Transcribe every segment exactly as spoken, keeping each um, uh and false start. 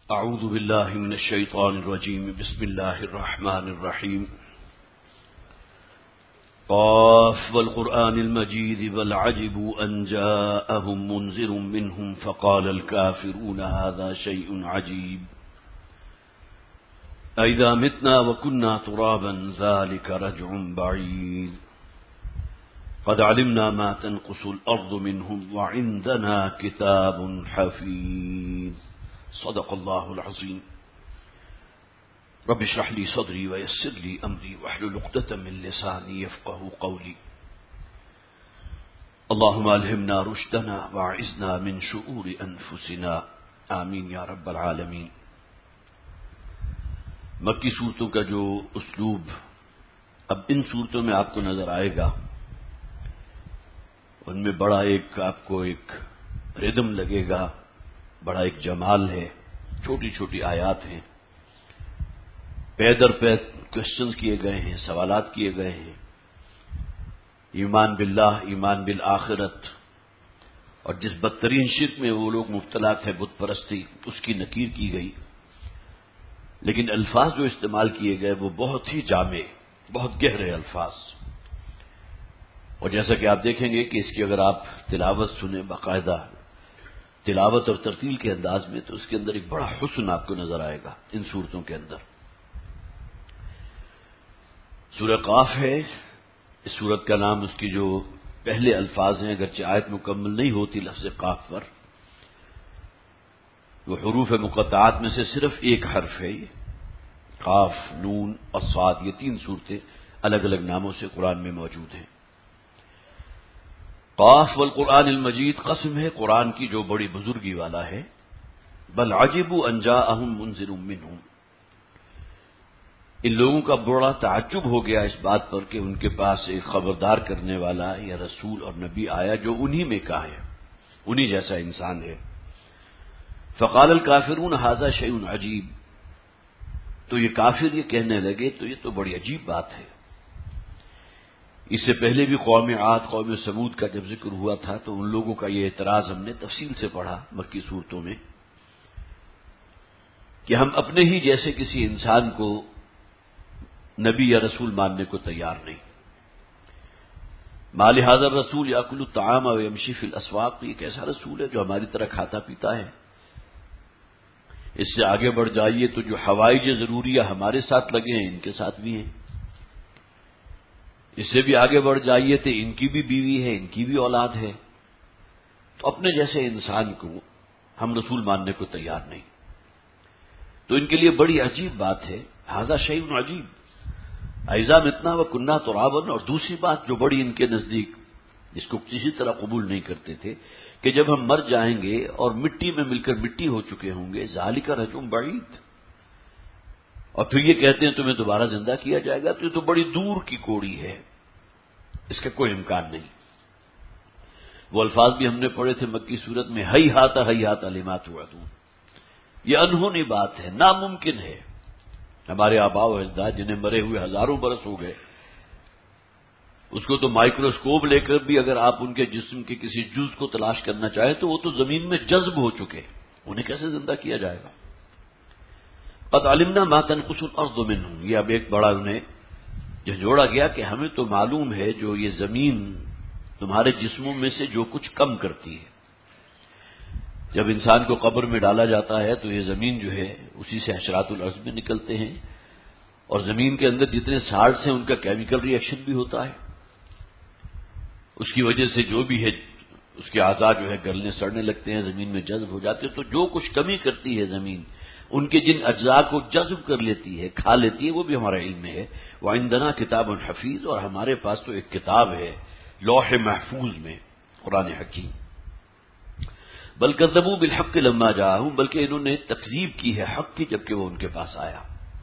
اعوذ باللہ من الشیطان الرجیم بسم اللہ الرحمن الرحیم قاف والقرآن المجید بل عجبوا ان جاءهم منذر منهم فقال الكافرون هذا شيء عجيب أإذا متنا وكنا ترابا ذلك رجع بعيد قد علمنا ما تنقص الأرض منهم وعندنا كتاب حفيظ صدق الله العظيم رب اشرح لي صدري ويسر لي أمري واحلل عقدة من لساني يفقهوا قولي اللهم ألهمنا رشدنا واعذنا من شرور أنفسنا آمين يا رب العالمين. مکی صورتوں کا جو اسلوب اب ان صورتوں میں آپ کو نظر آئے گا ان میں بڑا ایک آپ کو ایک ردم لگے گا، بڑا ایک جمال ہے. چھوٹی چھوٹی آیات ہیں، پے در پے کوشچنز کیے گئے ہیں، سوالات کیے گئے ہیں. ایمان باللہ، ایمان بالآخرت، اور جس بدترین شرک میں وہ لوگ مبتلا تھے بت پرستی، اس کی نکیر کی گئی. لیکن الفاظ جو استعمال کیے گئے وہ بہت ہی جامع، بہت گہرے الفاظ. اور جیسا کہ آپ دیکھیں گے کہ اس کی اگر آپ تلاوت سنیں باقاعدہ تلاوت اور ترتیل کے انداز میں، تو اس کے اندر ایک بڑا حسن آپ کو نظر آئے گا ان صورتوں کے اندر. سورہ قاف ہے، اس سورت کا نام اس کی جو پہلے الفاظ ہیں، اگرچہ آیت مکمل نہیں ہوتی لفظ قاف پر، وہ حروف مقطعات میں سے صرف ایک حرف ہے. یہ قاف، نون اور صاد، یہ تین صورتیں الگ الگ ناموں سے قرآن میں موجود ہیں. قاف والقرآن المجید، قسم ہے قرآن کی جو بڑی بزرگی والا ہے. بل عجبوا ان جاءهم منذر منهم، ان لوگوں کا بڑا تعجب ہو گیا اس بات پر کہ ان کے پاس ایک خبردار کرنے والا یا رسول اور نبی آیا جو انہی میں کا ہے، انہی جیسا انسان ہے. فقال الکافرون ھذا شیء عجیب، تو یہ کافر یہ کہنے لگے تو یہ تو بڑی عجیب بات ہے. اس سے پہلے بھی قوم عاد، قوم ثمود کا جب ذکر ہوا تھا تو ان لوگوں کا یہ اعتراض ہم نے تفصیل سے پڑھا مکی صورتوں میں کہ ہم اپنے ہی جیسے کسی انسان کو نبی یا رسول ماننے کو تیار نہیں. ما لہذا الرسول یاکل الطعام ویمشی فی الاسواق، یہ کیسا رسول ہے جو ہماری طرح کھاتا پیتا ہے. اس سے آگے بڑھ جائیے تو جو حوائج ضروریہ ہمارے ساتھ لگے ہیں ان کے ساتھ بھی ہیں. اس سے بھی آگے بڑھ جائیے تو ان کی بھی بیوی ہے، ان کی بھی اولاد ہے. تو اپنے جیسے انسان کو ہم رسول ماننے کو تیار نہیں. تو ان کے لیے بڑی عجیب بات ہے. ھذا شیء عجیب اذا متنا وکنا ترابا، اور دوسری بات جو بڑی ان کے نزدیک جس کو کسی طرح قبول نہیں کرتے تھے کہ جب ہم مر جائیں گے اور مٹی میں مل کر مٹی ہو چکے ہوں گے، ذالک رجع بعید، اور پھر یہ کہتے ہیں تمہیں دوبارہ زندہ کیا جائے گا، تو یہ تو بڑی دور کی کوڑی ہے، اس کا کوئی امکان نہیں. وہ الفاظ بھی ہم نے پڑھے تھے مکی صورت میں، ہی ہاتھ ہی ہاتھ لما توعدون، یہ انہونی بات ہے، ناممکن ہے. ہمارے آباء و اجداد جنہیں مرے ہوئے ہزاروں برس ہو گئے، اس کو تو مائکروسکوپ لے کر بھی اگر آپ ان کے جسم کے کسی جز کو تلاش کرنا چاہیں تو وہ تو زمین میں جذب ہو چکے، انہیں کیسے زندہ کیا جائے گا. قد علمنا ما تنقص الارض منهم، یہ اب ایک بڑا انہیں جھنجھوڑا گیا کہ ہمیں تو معلوم ہے جو یہ زمین تمہارے جسموں میں سے جو کچھ کم کرتی ہے. جب انسان کو قبر میں ڈالا جاتا ہے تو یہ زمین جو ہے اسی سے حشرات الارض میں نکلتے ہیں، اور زمین کے اندر جتنے سالٹس ہیں ان کا کیمیکل ری ایکشن بھی ہوتا ہے. اس کی وجہ سے جو بھی ہے اس کے اعضاء جو ہے گلنے سڑنے لگتے ہیں، زمین میں جذب ہو جاتے ہیں. تو جو کچھ کمی کرتی ہے زمین، ان کے جن اجزاء کو جذب کر لیتی ہے، کھا لیتی ہے، وہ بھی ہمارا علم ہے. وعندنا کتاب حفیظ، اور ہمارے پاس تو ایک کتاب ہے لوح محفوظ میں، قرآن حکیم. بل کذبوا بالحق لما جاءهم، بلکہ انہوں نے تکذیب کی ہے حق کی جبکہ وہ ان کے پاس آیا.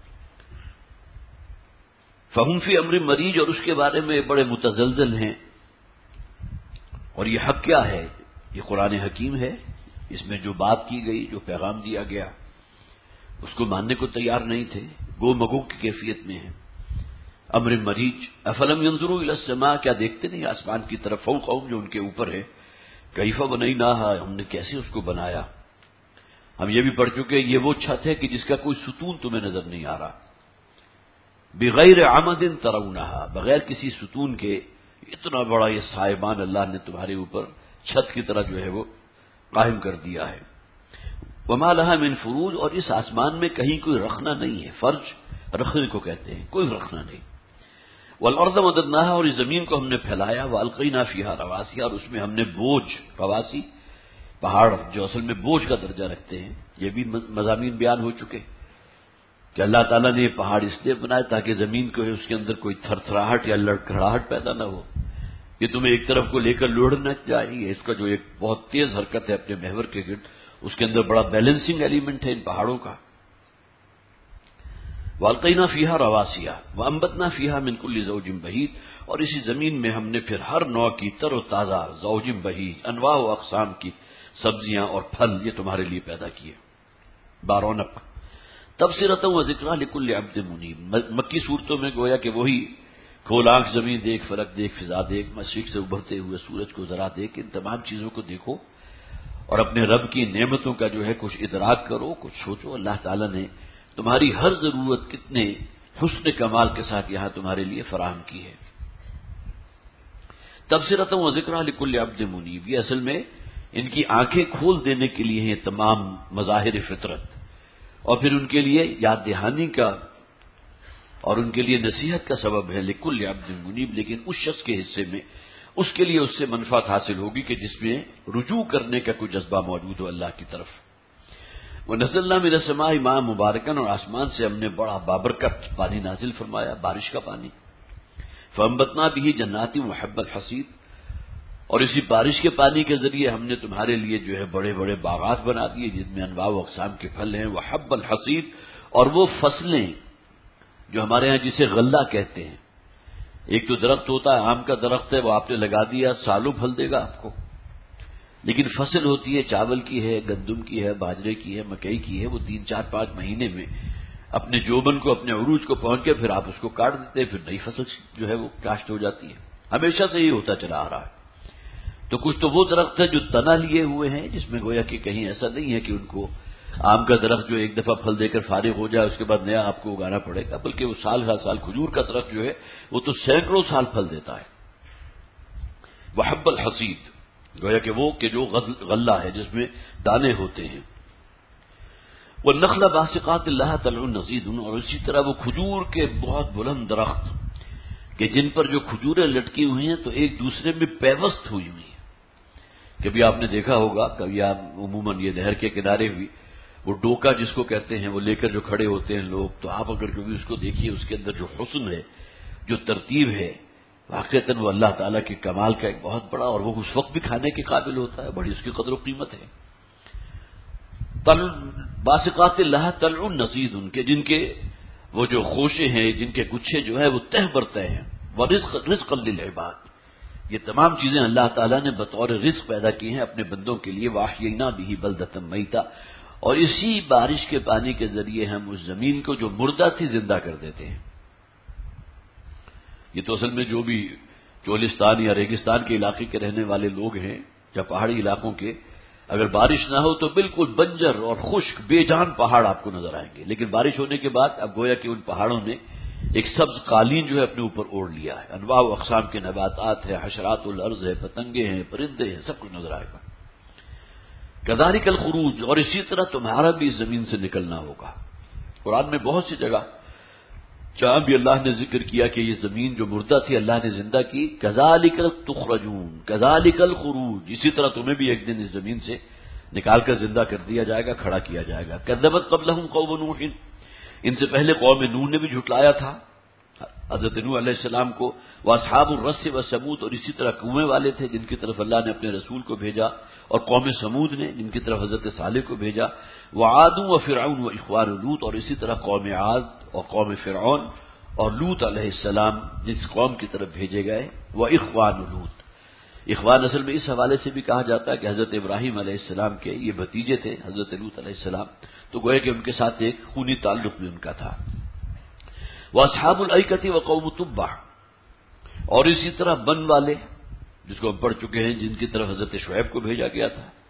فہم فی امر مریج، اور اس کے بارے میں بڑے متزلزل ہیں. اور یہ حق کیا ہے؟ یہ قرآن حکیم ہے، اس میں جو بات کی گئی، جو پیغام دیا گیا، اس کو ماننے کو تیار نہیں تھے، گو مگو کی کیفیت میں ہے. امر مریج، افلم ینظروا الی السماء، کیا دیکھتے نہیں آسمان کی طرف، فوقہم جو ان کے اوپر ہے، کیف بنیناہا، ہم نے کیسے اس کو بنایا. ہم یہ بھی پڑھ چکے یہ وہ چھت ہے کہ جس کا کوئی ستون تمہیں نظر نہیں آ رہا. بغیر عمد ترونہا، بغیر کسی ستون کے اتنا بڑا یہ سائبان اللہ نے تمہارے اوپر چھت کی طرح جو ہے وہ قائم کر دیا ہے. وما لہا من فروج، اور اس آسمان میں کہیں کوئی رخنا نہیں ہے. فرج رخنے کو کہتے ہیں، کوئی رخنا نہیں. والارض مددناہا، اور اس زمین کو ہم نے پھیلایا. والقینا فیہا رواسیا، اور اس میں ہم نے بوجھ، رواسی پہاڑ جو اصل میں بوجھ کا درجہ رکھتے ہیں، یہ بھی مضامین بیان ہو چکے کہ اللہ تعالیٰ نے یہ پہاڑ اس لیے بنائے تاکہ زمین کو ہے اس کے اندر کوئی تھر تھراہٹ یا لڑکھڑاہٹ پیدا نہ ہو. یہ تمہیں ایک طرف کو لے کر لوڑنا چاہیے. اس کا جو ایک بہت تیز حرکت ہے اپنے محور کے گرد، اس کے اندر بڑا بیلنسنگ ایلیمنٹ ہے ان پہاڑوں کا. والقینا فیہا رواسیا وانبتنا فیہا من کل زوج بہیج، اور اسی زمین میں ہم نے پھر ہر نوع کی تر و تازہ زوج بہیج، انواع و اقسام کی سبزیاں اور پھل یہ تمہارے لیے پیدا کیے. بارونق تبصرۃ و ذکریٰ لکل عبد منیب، مکی صورتوں میں گویا کہ وہی کھول آنکھ زمین دیکھ، فلک دیکھ، فضا دیکھ، مشرق سے ابھرتے ہوئے سورج کو ذرا دیکھ، ان تمام چیزوں کو دیکھو اور اپنے رب کی نعمتوں کا جو ہے کچھ ادراک کرو، کچھ سوچو. اللہ تعالیٰ نے تمہاری ہر ضرورت کتنے حسن کمال کے ساتھ یہاں تمہارے لیے فراہم کی ہے. تبصرۃ و ذکریٰ لکل عبد منیب، یہ اصل میں ان کی آنکھیں کھول دینے کے لیے ہیں تمام مظاہر فطرت، اور پھر ان کے لیے یاد دہانی کا اور ان کے لیے نصیحت کا سبب ہے. لکل عبد منیب، لیکن اس شخص کے حصے میں اس کے لیے اس سے منفعت حاصل ہوگی کہ جس میں رجوع کرنے کا کوئی جذبہ موجود ہو اللہ کی طرف. وَنَزَّلْنَا مِنَ السَّمَاءِ مَاءً مُبَارَكًا، اور آسمان سے ہم نے بڑا بابرکت پانی نازل فرمایا، بارش کا پانی. فَأَنبَتْنَا بِهِ جَنَّاتٍ وَحَبَّ الْحَصِيدِ، اور اسی بارش کے پانی کے ذریعے ہم نے تمہارے لیے جو ہے بڑے بڑے باغات بنا دیے جن میں انواع و اقسام کے پھل ہیں. وحب الحصید، اور وہ فصلیں جو ہمارے ہاں جسے غلہ کہتے ہیں. ایک تو درخت ہوتا ہے، آم کا درخت ہے، وہ آپ نے لگا دیا سالوں پھل دے گا آپ کو. لیکن فصل ہوتی ہے، چاول کی ہے، گندم کی ہے، باجرے کی ہے، مکئی کی ہے، وہ تین چار پانچ مہینے میں اپنے جوبن کو، اپنے عروج کو پہنچ کے پھر آپ اس کو کاٹ دیتے ہیں، پھر نئی فصل جو ہے وہ کاشت ہو جاتی ہے. ہمیشہ سے یہ ہوتا چلا آ رہا ہے. تو کچھ تو وہ درخت ہے جو تنا لیے ہوئے ہیں، جس میں گویا کہ کہیں ایسا نہیں ہے کہ ان کو آم کا درخت جو ایک دفعہ پھل دے کر فارغ ہو جائے اس کے بعد نیا آپ کو اگانا پڑے گا، بلکہ وہ سال ہر سال. کھجور کا درخت جو ہے وہ تو سینکڑوں سال پھل دیتا ہے. وحب الحصید، گویا کہ وہ کہ جو غلہ ہے جس میں دانے ہوتے ہیں. والنخل باسقات لها طلع نضید، اور اسی طرح وہ کھجور کے بہت بلند درخت کہ جن پر جو کھجوریں لٹکی ہوئی ہیں تو ایک دوسرے میں پیوست ہوئی ہوئی ہیں. کبھی آپ نے دیکھا ہوگا، کبھی آپ عموماً یہ نہر کے کنارے بھی وہ ڈوکا جس کو کہتے ہیں وہ لے کر جو کھڑے ہوتے ہیں لوگ، تو آپ اگر کبھی اس کو دیکھیے اس کے اندر جو حسن ہے، جو ترتیب ہے، واقعتاً وہ اللہ تعالیٰ کے کمال کا ایک بہت بڑا، اور وہ اس وقت بھی کھانے کے قابل ہوتا ہے، بڑی اس کی قدر و قیمت ہے. باسقات لها طلع نضید، ان کے جن کے وہ جو خوشے ہیں، جن کے گچھے جو ہے وہ تہ برتے ہیں. ورزق رزقا للعباد، یہ تمام چیزیں اللہ تعالیٰ نے بطور رزق پیدا کی ہیں اپنے بندوں کے لیے. واحیینا به بلدۃ میتا، اور اسی بارش کے پانی کے ذریعے ہم اس زمین کو جو مردہ تھی زندہ کر دیتے ہیں. یہ تو اصل میں جو بھی چولستان یا ریگستان کے علاقے کے رہنے والے لوگ ہیں یا پہاڑی علاقوں کے، اگر بارش نہ ہو تو بالکل بنجر اور خشک بے جان پہاڑ آپ کو نظر آئیں گے. لیکن بارش ہونے کے بعد اب گویا کہ ان پہاڑوں نے ایک سبز قالین جو ہے اپنے اوپر اوڑھ لیا ہے. انواع و اقسام کے نباتات ہیں، حشرات الارض ہے، پتنگے ہیں، پرندے ہیں، سب کچھ نظر آئے گا. کذالک الخروج، اور اسی طرح تمہارا بھی اس زمین سے نکلنا ہوگا. قرآن میں بہت سی جگہ جہاں بھی اللہ نے ذکر کیا کہ یہ زمین جو مردہ تھی اللہ نے زندہ کی. کذالک تخرجون، کذالک الخروج، اسی طرح تمہیں بھی ایک دن اس زمین سے نکال کر زندہ کر دیا جائے گا، کھڑا کیا جائے گا. کذبت قبلہم قوم نوح، ان سے پہلے قوم نوح نے بھی جھٹلایا تھا حضرت نوح علیہ السلام کو. واصحاب الرس وثمود، اور اسی طرح کنویں والے تھے جن کی طرف اللہ نے اپنے رسول کو بھیجا، اور قوم سمود نے جن کی طرف حضرت صالح کو بھیجا. وعاد وفرعون واخوان لوط، اور اسی طرح قوم عاد اور قوم فرعون اور لوط علیہ السلام جس قوم کی طرف بھیجے گئے. واخوان لوط، اخوان اصل میں اس حوالے سے بھی کہا جاتا ہے کہ حضرت ابراہیم علیہ السلام کے یہ بھتیجے تھے حضرت لوط علیہ السلام، تو گویا کہ ان کے ساتھ ایک خونی تعلق بھی ان کا تھا. واصحاب الایکۃ وقوم تبع، اور اسی طرح بن والے جس کو ہم پڑھ چکے ہیں جن کی طرف حضرت شعیب کو بھیجا گیا تھا.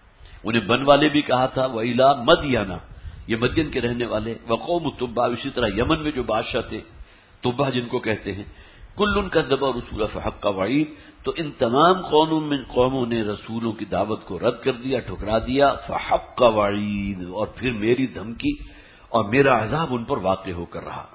انہیں بن والے بھی کہا تھا وَإِلَى مَدْيَنَ، یہ مدین کے رہنے والے، وقوم تبع، اسی طرح یمن میں جو بادشاہ تھے تبع جن کو کہتے ہیں، کل کذب الرسول فحق وعید، تو ان تمام قوموں میں قوموں نے رسولوں کی دعوت کو رد کر دیا، ٹھکرا دیا، فحق وعید، اور پھر میری دھمکی اور میرا عذاب ان پر واقع ہو کر رہا۔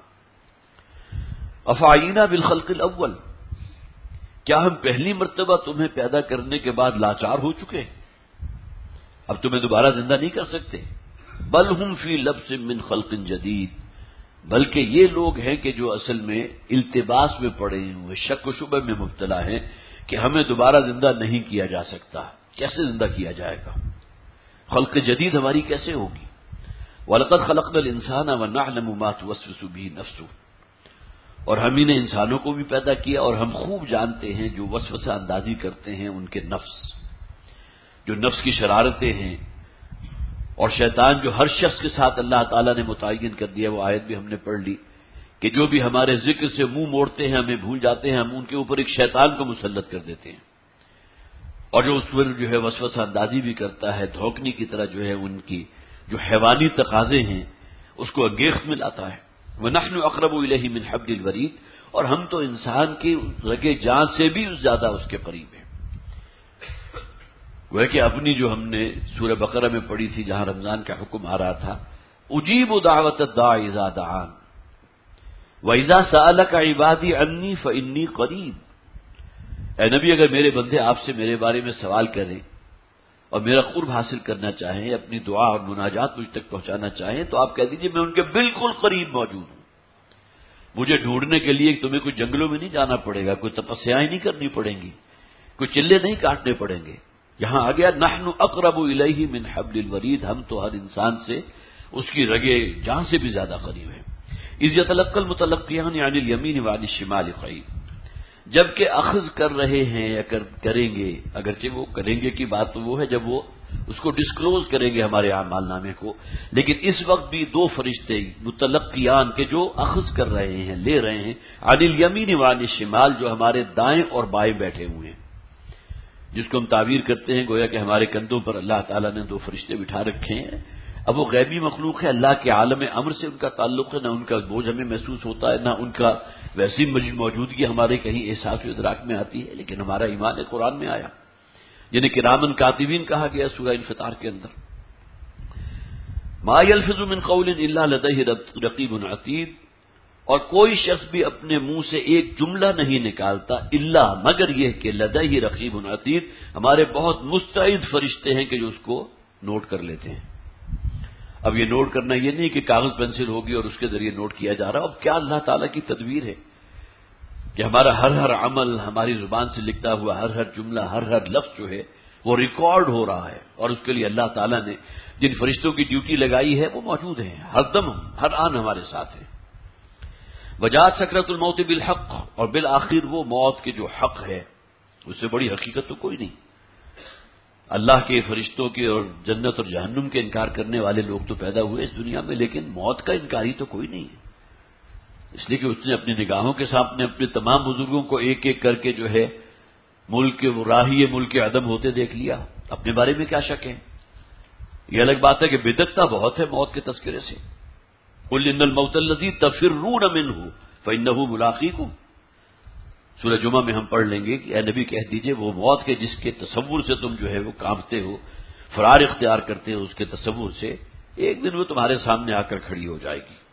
افعینا بالخلق الاول، کیا ہم پہلی مرتبہ تمہیں پیدا کرنے کے بعد لاچار ہو چکے، اب تمہیں دوبارہ زندہ نہیں کر سکتے؟ بل ہم فی لبس من خلق جدید، بلکہ یہ لوگ ہیں کہ جو اصل میں التباس میں پڑے ہوئے، شک و شبہ میں مبتلا ہیں کہ ہمیں دوبارہ زندہ نہیں کیا جا سکتا، کیسے زندہ کیا جائے گا، خلق جدید ہماری کیسے ہوگی؟ وَلَقَدْ خَلَقْنَا الْإِنسَانَ وَنَعْلَمُ مَا تُوَسْوِسُ بِهِ نَفْسُهُ، اور ہم ہی نے انسانوں کو بھی پیدا کیا اور ہم خوب جانتے ہیں جو وسوسہ اندازی کرتے ہیں ان کے نفس، جو نفس کی شرارتیں ہیں، اور شیطان جو ہر شخص کے ساتھ اللہ تعالیٰ نے متعین کر دیا، وہ آیت بھی ہم نے پڑھ لی کہ جو بھی ہمارے ذکر سے منہ موڑتے ہیں، ہمیں بھول جاتے ہیں، ہم ان کے اوپر ایک شیطان کو مسلط کر دیتے ہیں، اور جو اس پر جو ہے وسوسہ اندازی بھی کرتا ہے، دھوکنے کی طرح جو ہے ان کی جو حیوانی تقاضے ہیں اس کو انگیخت میں لاتا ہے۔ وَنَحْنُ أَقْرَبُ إِلَيْهِ مِنْ حَبْلِ الْوَرِيدِ، اور ہم تو انسان کی رگے جان سے بھی زیادہ اس کے قریب ہیں۔ وہ کہ اپنی جو ہم نے سورہ بقرہ میں پڑھی تھی جہاں رمضان کا حکم آ رہا تھا، اجیب دعوت الداع اذا دعان واذا سألك عبادی عنی فانی قریب، اے نبی اگر میرے بندے آپ سے میرے بارے میں سوال کریں اور میرا قرب حاصل کرنا چاہیں، اپنی دعا اور مناجات مجھ تک پہنچانا چاہیں، تو آپ کہہ دیجئے میں ان کے بالکل قریب موجود ہوں۔ مجھے ڈھونڈنے کے لیے تمہیں کوئی جنگلوں میں نہیں جانا پڑے گا، کوئی تپسیائیں نہیں کرنی پڑیں گی، کوئی چلے نہیں کاٹنے پڑیں گے۔ یہاں آ گیا نحن اقرب الیہ من حبل الورید، ہم تو ہر انسان سے اس کی رگے جان سے بھی زیادہ قریب ہیں۔ اذ یتلقى المتلقیان عن الیمین وعن الشمال قعید، جبکہ اخذ کر رہے ہیں یا کریں گے، اگرچہ وہ کریں گے کی بات تو وہ ہے جب وہ اس کو ڈسکلوز کریں گے ہمارے اعمال نامے کو، لیکن اس وقت بھی دو فرشتے متلقیان کے جو اخذ کر رہے ہیں، لے رہے ہیں، عن الیمین وعن الشمال، جو ہمارے دائیں اور بائیں بیٹھے ہوئے ہیں، جس کو ہم تعبیر کرتے ہیں گویا کہ ہمارے کندھوں پر اللہ تعالیٰ نے دو فرشتے بٹھا رکھے ہیں۔ اب وہ غیبی مخلوق ہے، اللہ کے عالم امر سے ان کا تعلق ہے، نہ ان کا بوجھ ہمیں محسوس ہوتا ہے، نہ ان کا ویسی موجودگی ہمارے کہیں احساس و ادراک میں آتی ہے، لیکن ہمارا ایمان قرآن میں آیا، جنہیں کرامن کاتبین کہا گیا سورہ انفطار کے اندر۔ ما یلفظ من قول الا لدیہ رقیب عتید، اور کوئی شخص بھی اپنے منہ سے ایک جملہ نہیں نکالتا الا مگر یہ کہ لدیہ رقیب عتید، ہمارے بہت مستعد فرشتے ہیں کہ جو اس کو نوٹ کر لیتے ہیں۔ اب یہ نوٹ کرنا یہ نہیں کہ کاغذ پینسل ہوگی اور اس کے ذریعے نوٹ کیا جا رہا، اب کیا اللہ تعالیٰ کی تدبیر ہے کہ ہمارا ہر ہر عمل، ہماری زبان سے لکھتا ہوا ہر ہر جملہ، ہر ہر لفظ جو ہے وہ ریکارڈ ہو رہا ہے، اور اس کے لیے اللہ تعالیٰ نے جن فرشتوں کی ڈیوٹی لگائی ہے وہ موجود ہیں، ہر دم ہر آن ہمارے ساتھ ہیں۔ وجاءت سکرۃ الموت بالحق، اور بالآخر وہ موت کے جو حق ہے، اس سے بڑی حقیقت تو کوئی نہیں۔ اللہ کے فرشتوں کے اور جنت اور جہنم کے انکار کرنے والے لوگ تو پیدا ہوئے اس دنیا میں، لیکن موت کا انکاری تو کوئی نہیں ہے، اس لیے کہ اس نے اپنی نگاہوں کے سامنے اپنے تمام بزرگوں کو ایک ایک کر کے جو ہے ملک وہ راہی ملک عدم ہوتے دیکھ لیا، اپنے بارے میں کیا شک ہے؟ یہ الگ بات ہے کہ بدعتہ بہت ہے موت کے تذکرے سے۔ قل ان الموت الذی تفرون منہ فانہ ملاقیکم، سورہ جمعہ میں ہم پڑھ لیں گے کہ اے نبی کہہ دیجئے وہ موت کے جس کے تصور سے تم جو ہے وہ کانپتے ہو، فرار اختیار کرتے ہو اس کے تصور سے، ایک دن وہ تمہارے سامنے آ کر کھڑی ہو جائے گی۔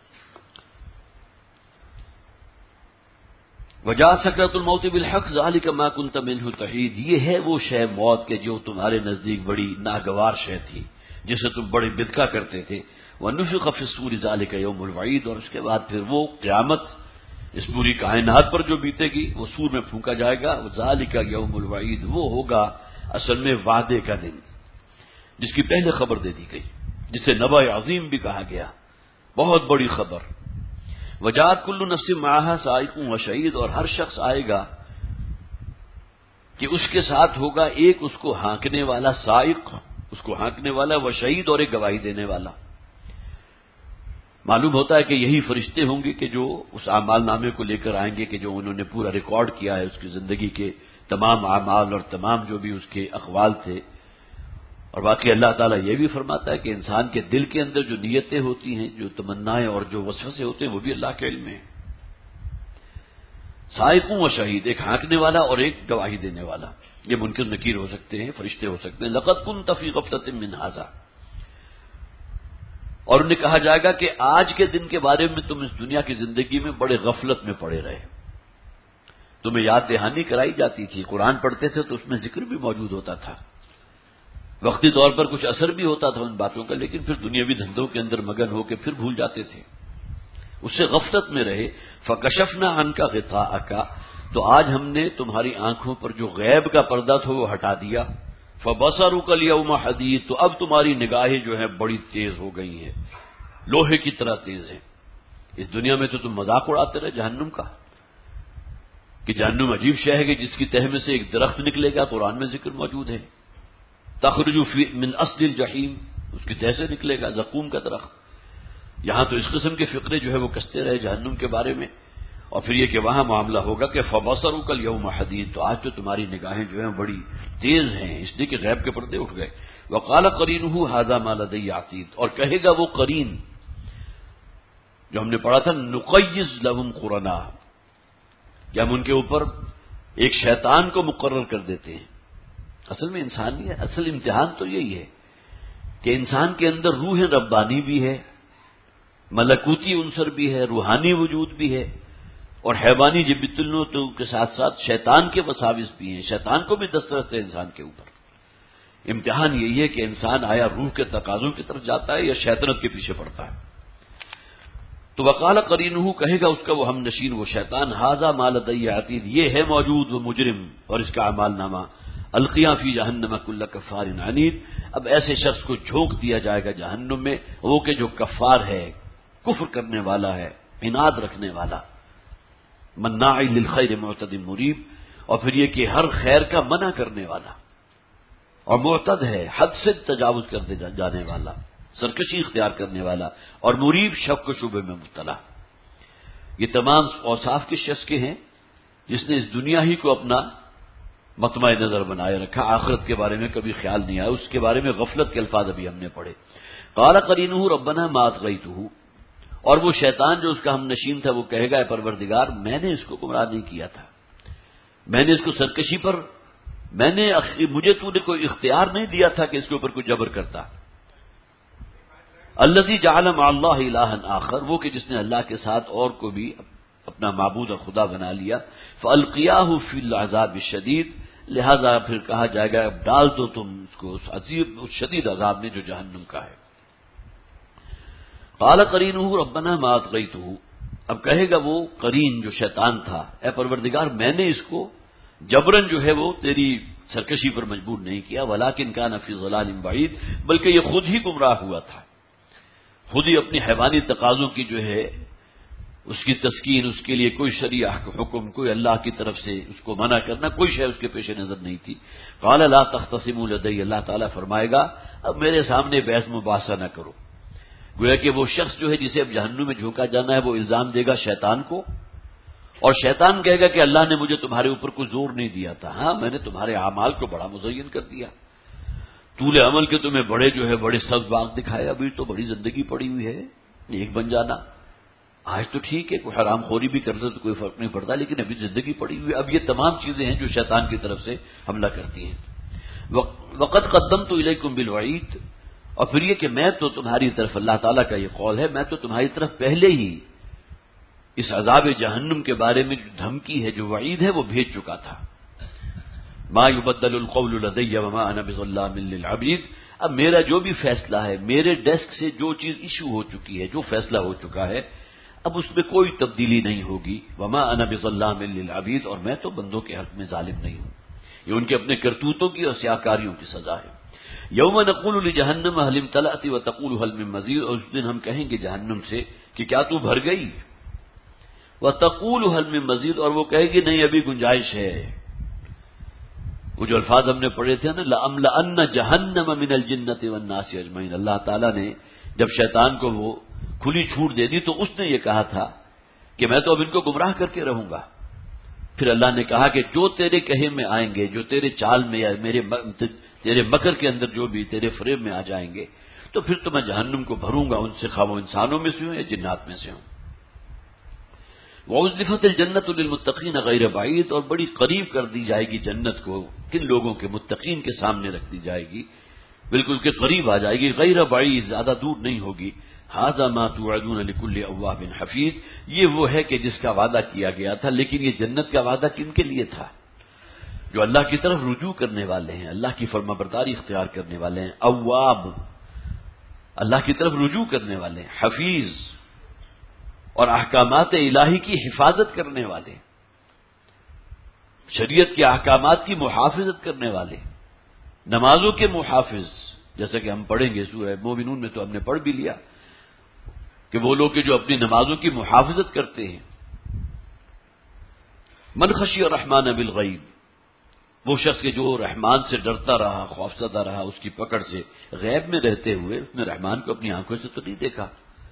وجاءت سکرۃ الموت بالحق ذلک ما کنت منہ تحید، یہ ہے وہ شے موت کے جو تمہارے نزدیک بڑی ناگوار شے تھی، جسے تم بڑی بدکا کرتے تھے۔ ونفخ فی الصور ذلک یوم الوعید، اور اس کے بعد پھر وہ قیامت اس پوری کائنات پر جو بیتے گی وہ سور میں پھونکا جائے گا۔ ذالک یوم الوعید، وہ ہوگا اصل میں وعدے کا دن، جس کی پہلے خبر دے دی گئی، جسے نبأ عظیم بھی کہا گیا، بہت بڑی خبر۔ وجاءت کل نفس معها سائق و شہید، اور ہر شخص آئے گا کہ اس کے ساتھ ہوگا ایک اس کو ہانکنے والا سائق، اس کو ہانکنے والا، و شہید، اور ایک گواہی دینے والا۔ معلوم ہوتا ہے کہ یہی فرشتے ہوں گے کہ جو اس اعمال نامے کو لے کر آئیں گے کہ جو انہوں نے پورا ریکارڈ کیا ہے اس کی زندگی کے تمام اعمال اور تمام جو بھی اس کے اقوال تھے، اور باقی اللہ تعالیٰ یہ بھی فرماتا ہے کہ انسان کے دل کے اندر جو نیتیں ہوتی ہیں، جو تمنائیں اور جو وسوسے ہوتے ہیں، وہ بھی اللہ کے علم میں ہیں۔ سائقوں و شہید، ایک ہانکنے والا اور ایک گواہی دینے والا، یہ منکر نکیر ہو سکتے ہیں، فرشتے ہو سکتے ہیں۔ لقد كنت فی غفلۃ من ھذا، اور انہیں کہا جائے گا کہ آج کے دن کے بارے میں تم اس دنیا کی زندگی میں بڑے غفلت میں پڑے رہے، تمہیں یاد دہانی کرائی جاتی تھی، قرآن پڑھتے تھے تو اس میں ذکر بھی موجود ہوتا تھا، وقتی طور پر کچھ اثر بھی ہوتا تھا ان باتوں کا، لیکن پھر دنیاوی دھندوں کے اندر مگن ہو کے پھر بھول جاتے تھے، اس سے غفلت میں رہے۔ فکشفنا عنک غطاءک، تو آج ہم نے تمہاری آنکھوں پر جو غیب کا پردہ تھا وہ ہٹا دیا۔ فبصرک الیوم حدید، تو اب تمہاری نگاہیں جو ہیں بڑی تیز ہو گئی ہیں، لوہے کی طرح تیز ہیں۔ اس دنیا میں تو تم مذاق اڑاتے رہے جہنم کا، کہ جہنم عجیب شے ہے کہ جس کی تہ میں سے ایک درخت نکلے گا، قرآن میں ذکر موجود ہے، تخرج فی من اصل الجحیم، اس کی تہ سے نکلے گا زقوم کا درخت۔ یہاں تو اس قسم کے فقرے جو ہے وہ کستے رہے جہنم کے بارے میں، اور پھر یہ کہ وہاں معاملہ ہوگا کہ فبصرک الیوم حدید، تو آج تو تمہاری نگاہیں جو ہیں بڑی تیز ہیں، اس لیے کہ غیب کے پردے اٹھ گئے۔ وقال قرینہ ھذا ما لدی عتید، اور کہے گا وہ قرین جو ہم نے پڑھا تھا، نقیض لہم قرنا، کہ ہم ان کے اوپر ایک شیطان کو مقرر کر دیتے ہیں۔ اصل میں انسانی ہے، اصل امتحان تو یہی ہے کہ انسان کے اندر روح ربانی بھی ہے، ملکوتی عنصر بھی ہے، روحانی وجود بھی ہے، اور حیوانی جبت النوع کے ساتھ ساتھ شیطان کے وساوس بھی ہیں، شیطان کو بھی دسترس ہے انسان کے اوپر۔ امتحان یہی ہے کہ انسان آیا روح کے تقاضوں کی طرف جاتا ہے یا شیطنت کے پیچھے پڑتا ہے۔ تو وقال قرینہ، کہے گا اس کا وہ ہم نشین وہ شیطان، ھذا ما لدی عتید، یہ ہے موجود وہ مجرم اور اس کا اعمال نامہ، القیا فی جہنم کل کفار عنید، اب ایسے شخص کو جھونک دیا جائے گا جہنم میں، وہ کہ جو کفار ہے، کفر کرنے والا ہے، عناد رکھنے والا، مناع للخیر معتد مریب، اور پھر یہ کہ ہر خیر کا منع کرنے والا، اور معتد ہے حد سے تجاوز کرتے جانے والا، سرکشی اختیار کرنے والا، اور مریب شک و شبہ میں مبتلا۔ یہ تمام اوصاف کس شخص کے ہیں؟ جس نے اس دنیا ہی کو اپنا مطمع نظر بنائے رکھا، آخرت کے بارے میں کبھی خیال نہیں آیا، اس کے بارے میں غفلت کے الفاظ ابھی ہم نے پڑھے۔ قال قرینہ ربنا ما اطغیتہ، اور وہ شیطان جو اس کا ہم نشین تھا وہ کہے گا اے پروردگار میں نے اس کو گمراہ نہیں کیا تھا، میں نے اس کو سرکشی پر، میں نے مجھے تو نے کوئی اختیار نہیں دیا تھا کہ اس کے اوپر کوئی جبر کرتا۔ الذی جعل مع اللہ الہا آخر، وہ کہ جس نے اللہ کے ساتھ اور کو بھی اپنا معبود اور خدا بنا لیا، فالقیاہ فی العذاب الشدید، لہذا پھر کہا جائے گا اب ڈال دو تم اس کو اس عظیم اس شدید عذاب میں جو جہنم کا ہے۔ قال قرینہ ربنا ما اطغیتہ، اب کہے گا وہ قرین جو شیطان تھا، اے پروردگار میں نے اس کو جبرن جو ہے وہ تیری سرکشی پر مجبور نہیں کیا، ولکن کان فی ضلال بعید، بلکہ یہ خود ہی گمراہ ہوا تھا، خود ہی اپنی حیوانی تقاضوں کی جو ہے اس کی تسکین، اس کے لیے کوئی شریعہ حکم، کوئی اللہ کی طرف سے اس کو منع کرنا، کوئی شے اس کے پیش نظر نہیں تھی۔ قال لا تختصموا لدی، اللہ تعالیٰ فرمائے گا اب میرے سامنے بحث مباحثہ نہ کرو، گویا کہ وہ شخص جو ہے جسے اب جہنم میں جھونکا جانا ہے وہ الزام دے گا شیطان کو، اور شیطان کہے گا کہ اللہ نے مجھے تمہارے اوپر کوئی زور نہیں دیا تھا، ہاں میں نے تمہارے اعمال کو بڑا مزین کر دیا، طول عمل کے تمہیں بڑے جو ہے بڑے سبز باغ دکھائے، ابھی تو بڑی زندگی پڑی ہوئی ہے، ایک بن جانا، آج تو ٹھیک ہے کوئی حرام خوری بھی کرتا تو کوئی فرق نہیں پڑتا، لیکن ابھی زندگی پڑی ہوئی ہے۔ اب یہ تمام چیزیں ہیں جو شیطان کی طرف سے حملہ کرتی ہیں۔ وقت قدمت الیکم بالوعید، اور پھر یہ کہ میں تو تمہاری طرف، اللہ تعالیٰ کا یہ قول ہے، میں تو تمہاری طرف پہلے ہی اس عذاب جہنم کے بارے میں جو دھمکی ہے، جو وعید ہے، وہ بھیج چکا تھا۔ ما یبدل القول لدی وما انا بظلام للعبید، اب میرا جو بھی فیصلہ ہے، میرے ڈیسک سے جو چیز ایشو ہو چکی ہے، جو فیصلہ ہو چکا ہے، اب اس میں کوئی تبدیلی نہیں ہوگی۔ وما انا بظلام للعبید، اور میں تو بندوں کے حق میں ظالم نہیں ہوں، یہ ان کے اپنے کرتوتوں کی اور سیاکاریوں کی سزا ہے۔ یوم نقول لجہنم هل امتلأت وتقول هل من مزید، اور اس دن ہم کہیں گے جہنم سے کہ کیا تو بھر گئی، وتقول هل من مزید، اور وہ کہے گی نہیں ابھی گنجائش ہے۔ وہ جو الفاظ ہم نے پڑھے تھے نا، لأملأن جہنم من الجنۃ والناس اجمعین، اللہ تعالیٰ نے جب شیطان کو وہ کھلی چھوٹ دے دی تو اس نے یہ کہا تھا کہ میں تو اب ان کو گمراہ کر کے رہوں گا۔ پھر اللہ نے کہا کہ جو تیرے کہے میں آئیں گے، جو تیرے چال میں یا میرے تیرے مکر کے اندر جو بھی تیرے فریب میں آ جائیں گے تو پھر تو میں جہنم کو بھروں گا ان سے، خواہ وہ انسانوں میں سے ہوں یا جنات میں سے ہوں۔ وَأُزْلِفَتِ الْجَنَّةُ لِلْمُتَّقِينَ غَيْرَ بَعِيدٍ، اور بڑی قریب کر دی جائے گی جنت کو، کن لوگوں کے؟ متقین کے سامنے رکھ دی جائے گی، بالکل کے قریب آ جائے گی، غیر بعید، زیادہ دور نہیں ہوگی۔ ھذا ما توعدون لكل اواب حفیظ، یہ وہ ہے کہ جس کا وعدہ کیا گیا تھا۔ لیکن یہ جنت کا وعدہ کن کے لیے تھا؟ جو اللہ کی طرف رجوع کرنے والے ہیں، اللہ کی فرما برداری اختیار کرنے والے ہیں، اواب، اللہ کی طرف رجوع کرنے والے ہیں، حفیظ، اور احکامات الہی کی حفاظت کرنے والے، شریعت کے احکامات کی محافظت کرنے والے، نمازوں کے محافظ، جیسا کہ ہم پڑھیں گے سورہ مومنون میں، تو ہم نے پڑھ بھی لیا کہ وہ لوگ جو اپنی نمازوں کی محافظت کرتے ہیں۔ من خشی الرحمن بالغیب، وہ شخص کے جو رحمان سے ڈرتا رہا، خوفزدہ رہا اس کی پکڑ سے، غیب میں رہتے ہوئے اس نے رحمان کو اپنی آنکھوں سے تو نہیں دیکھا،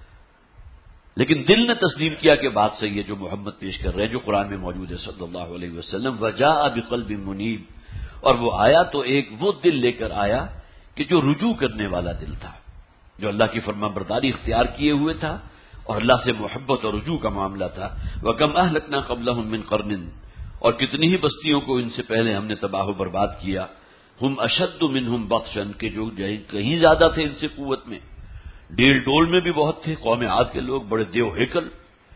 لیکن دل نے تسلیم کیا کہ بات صحیح ہے جو محمد پیش کر رہے ہیں، جو قرآن میں موجود ہے صلی اللہ علیہ وسلم۔ وجاء بقلب منیب، اور وہ آیا تو ایک وہ دل لے کر آیا کہ جو رجوع کرنے والا دل تھا، جو اللہ کی فرما برداری اختیار کیے ہوئے تھا اور اللہ سے محبت اور رجوع کا معاملہ تھا۔ وَكَمْ أَهْلَكْنَا قَبْلَهُمْ مِنْ قَرْنٍ، اور کتنی ہی بستیوں کو ان سے پہلے ہم نے تباہ و برباد کیا۔ ہم اشد منہم بطشا، کہ جو کہیں زیادہ تھے ان سے قوت میں، ڈیل ڈول میں بھی بہت تھے، قوم عاد کے لوگ بڑے دیو ہیکل،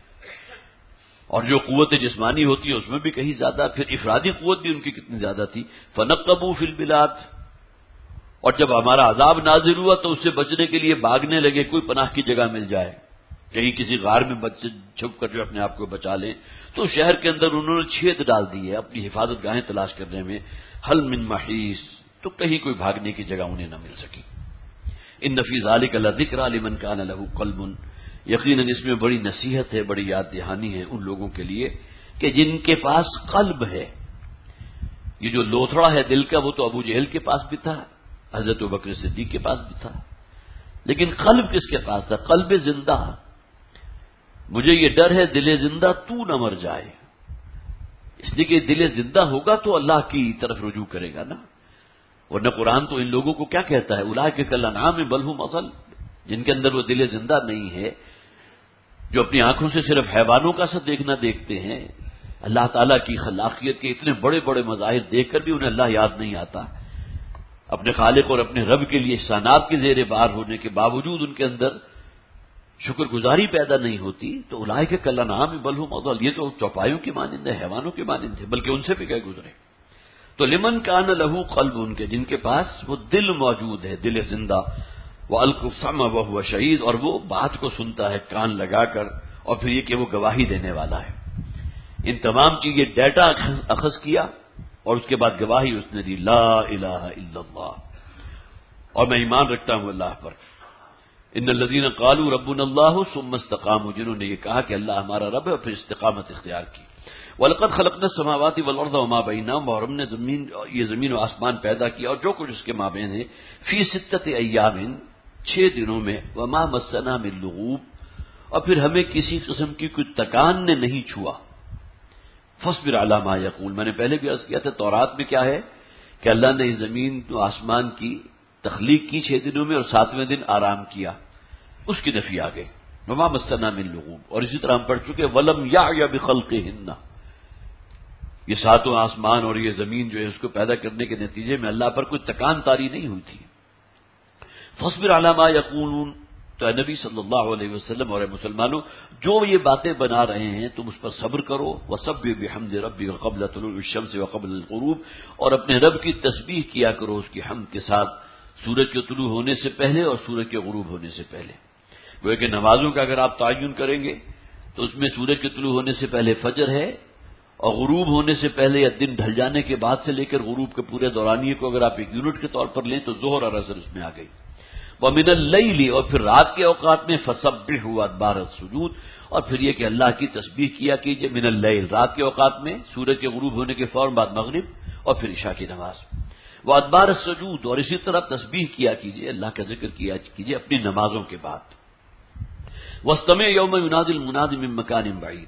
اور جو قوت جسمانی ہوتی ہے اس میں بھی کہیں زیادہ، پھر افرادی قوت بھی ان کی کتنی زیادہ تھی۔ فنقبوا فی البلاد، اور جب ہمارا عذاب نازل ہوا تو اس سے بچنے کے لیے بھاگنے لگے، کوئی پناہ کی جگہ مل جائے، کہیں کسی غار میں بچ چھپ کر جو اپنے آپ کو بچا لیں، تو شہر کے اندر انہوں نے چھید ڈال دی ہے اپنی حفاظت گاہیں تلاش کرنے میں، حل من محیص، تو کہیں کوئی بھاگنے کی جگہ انہیں نہ مل سکی۔ ان فی ذلک لذکری لمن کان لہ قلب، یقیناً اس میں بڑی نصیحت ہے، بڑی یاد دہانی ہے ان لوگوں کے لیے کہ جن کے پاس قلب ہے۔ یہ جو لوتھڑا ہے دل کا وہ تو ابو جہل کے پاس بھی تھا، حضرت ابوبکر صدیق کے پاس بھی تھا، لیکن قلب کس کے پاس تھا؟ قلب زندہ۔ مجھے یہ ڈر ہے دل زندہ تو نہ مر جائے، اس لیے کہ دل زندہ ہوگا تو اللہ کی طرف رجوع کرے گا نا، ورنہ قرآن تو ان لوگوں کو کیا کہتا ہے؟ اولئک کالانعام بل هم اضل، جن کے اندر وہ دل زندہ نہیں ہے، جو اپنی آنکھوں سے صرف حیوانوں کا سا دیکھنا دیکھتے ہیں، اللہ تعالیٰ کی خلاقیت کے اتنے بڑے بڑے مظاہر دیکھ کر بھی انہیں اللہ یاد نہیں آتا، اپنے خالق اور اپنے رب کے لیے احسانات کے زیر بار ہونے کے باوجود ان کے اندر شکر گزاری پیدا نہیں ہوتی، تو اولئک کالانعام بل هم اضل، یہ تو چوپایوں کی مانند ہے، حیوانوں کی مانند ہے، بلکہ ان سے بھی گئے گزرے۔ تو لمن کان لہ قلب، ان کے جن کے پاس وہ دل موجود ہے، دل زندہ، وَأَلْقَى السَّمْعَ وَهُوَ شَهِيدٌ، اور وہ بات کو سنتا ہے کان لگا کر، اور پھر یہ کہ وہ گواہی دینے والا ہے۔ ان تمام چیزیں ڈیٹا اخذ کیا اور اس کے بعد گواہی اس نے دی، لا الہ الا اللہ، اور میں ایمان رکھتا ہوں اللہ پر۔ ان الذین قالوا ربنا اللہ ثم استقاموا، جنہوں نے یہ کہا کہ اللہ ہمارا رب ہے اور پھر استقامت اختیار کی۔ وَلَقَدْ خَلَقْنَا السَّمَاوَاتِ وَالْأَرْضَ وَمَا بَيْنَهُمَا، اور ہم نے زمین یہ زمین و آسمان پیدا کیا اور جو کچھ اس کے مابین ہے، فی ستۃ ایام، چھ دنوں میں، وَمَا مَسَّنَا مِن لُغُوب، اور پھر ہمیں کسی قسم کی کوئی تکان نے نہیں چھوا۔ فَاصْبِرْ عَلَىٰ مَا يَقُولُ، میں نے پہلے بھی عرض کیا تھا تورات میں کیا ہے کہ اللہ نے اس زمین و آسمان کی تخلیق کی چھ دنوں میں اور ساتویں دن آرام کیا، اس کی نفی آ گئی، وَمَا مَسَّنَا مِن لُغُوب۔ اور اسی طرح ہم پڑھ چکے وَلَمْ يَعْيَ بِخَلْقِهِنَّ، یہ ساتوں آسمان اور یہ زمین جو ہے اس کو پیدا کرنے کے نتیجے میں اللہ پر کوئی تکان تاری نہیں ہوئی تھی۔ فَاصْبِرْ عَلَىٰ مَا يَقُولُونَ، تو اے نبی صلی اللہ علیہ وسلم اور اے مسلمانوں، جو یہ باتیں بنا رہے ہیں تم اس پر صبر کرو، وَسَبِّحْ بِحَمْدِ رَبِّكَ قَبْلَ طُلُوعِ الشَّمْسِ وَقَبْلَ الْغُرُوبِ، اور اپنے رب کی تسبیح کیا کرو اس کی حمد کے ساتھ، سورج کے طلوع ہونے سے پہلے اور سورج کے غروب ہونے سے پہلے۔ وہ کہ نمازوں کا اگر آپ تعین کریں گے تو اس میں سورج کے طلوع ہونے سے پہلے فجر ہے، اور غروب ہونے سے پہلے یا دن ڈھل جانے کے بعد سے لے کر غروب کے پورے دورانیے کو اگر آپ ایک یونٹ کے طور پر لیں تو ظہر اور عصر اس میں آ گئی۔ وَمِنَ اللَّيْلِ، اور پھر رات کے اوقات میں فَسَبِّحْهُ وَأَدْبَارَ السُّجُودِ، اور پھر یہ کہ اللہ کی تسبیح کیا کیجئے من اللیل، رات کے اوقات میں سورج کے غروب ہونے کے فوراً بعد مغرب اور پھر عشاء کی نماز، وَأَدْبَارَ السُّجُودِ، اور اسی طرح تسبیح کیا کیجئے، اللہ کا ذکر کیا کیجئے اپنی نمازوں کے بعد۔ وَاسْتَمِعْ يَوْمَ يُنَادِ الْمُنَادِ مِن مَّكَانٍ بَعِيدٍ،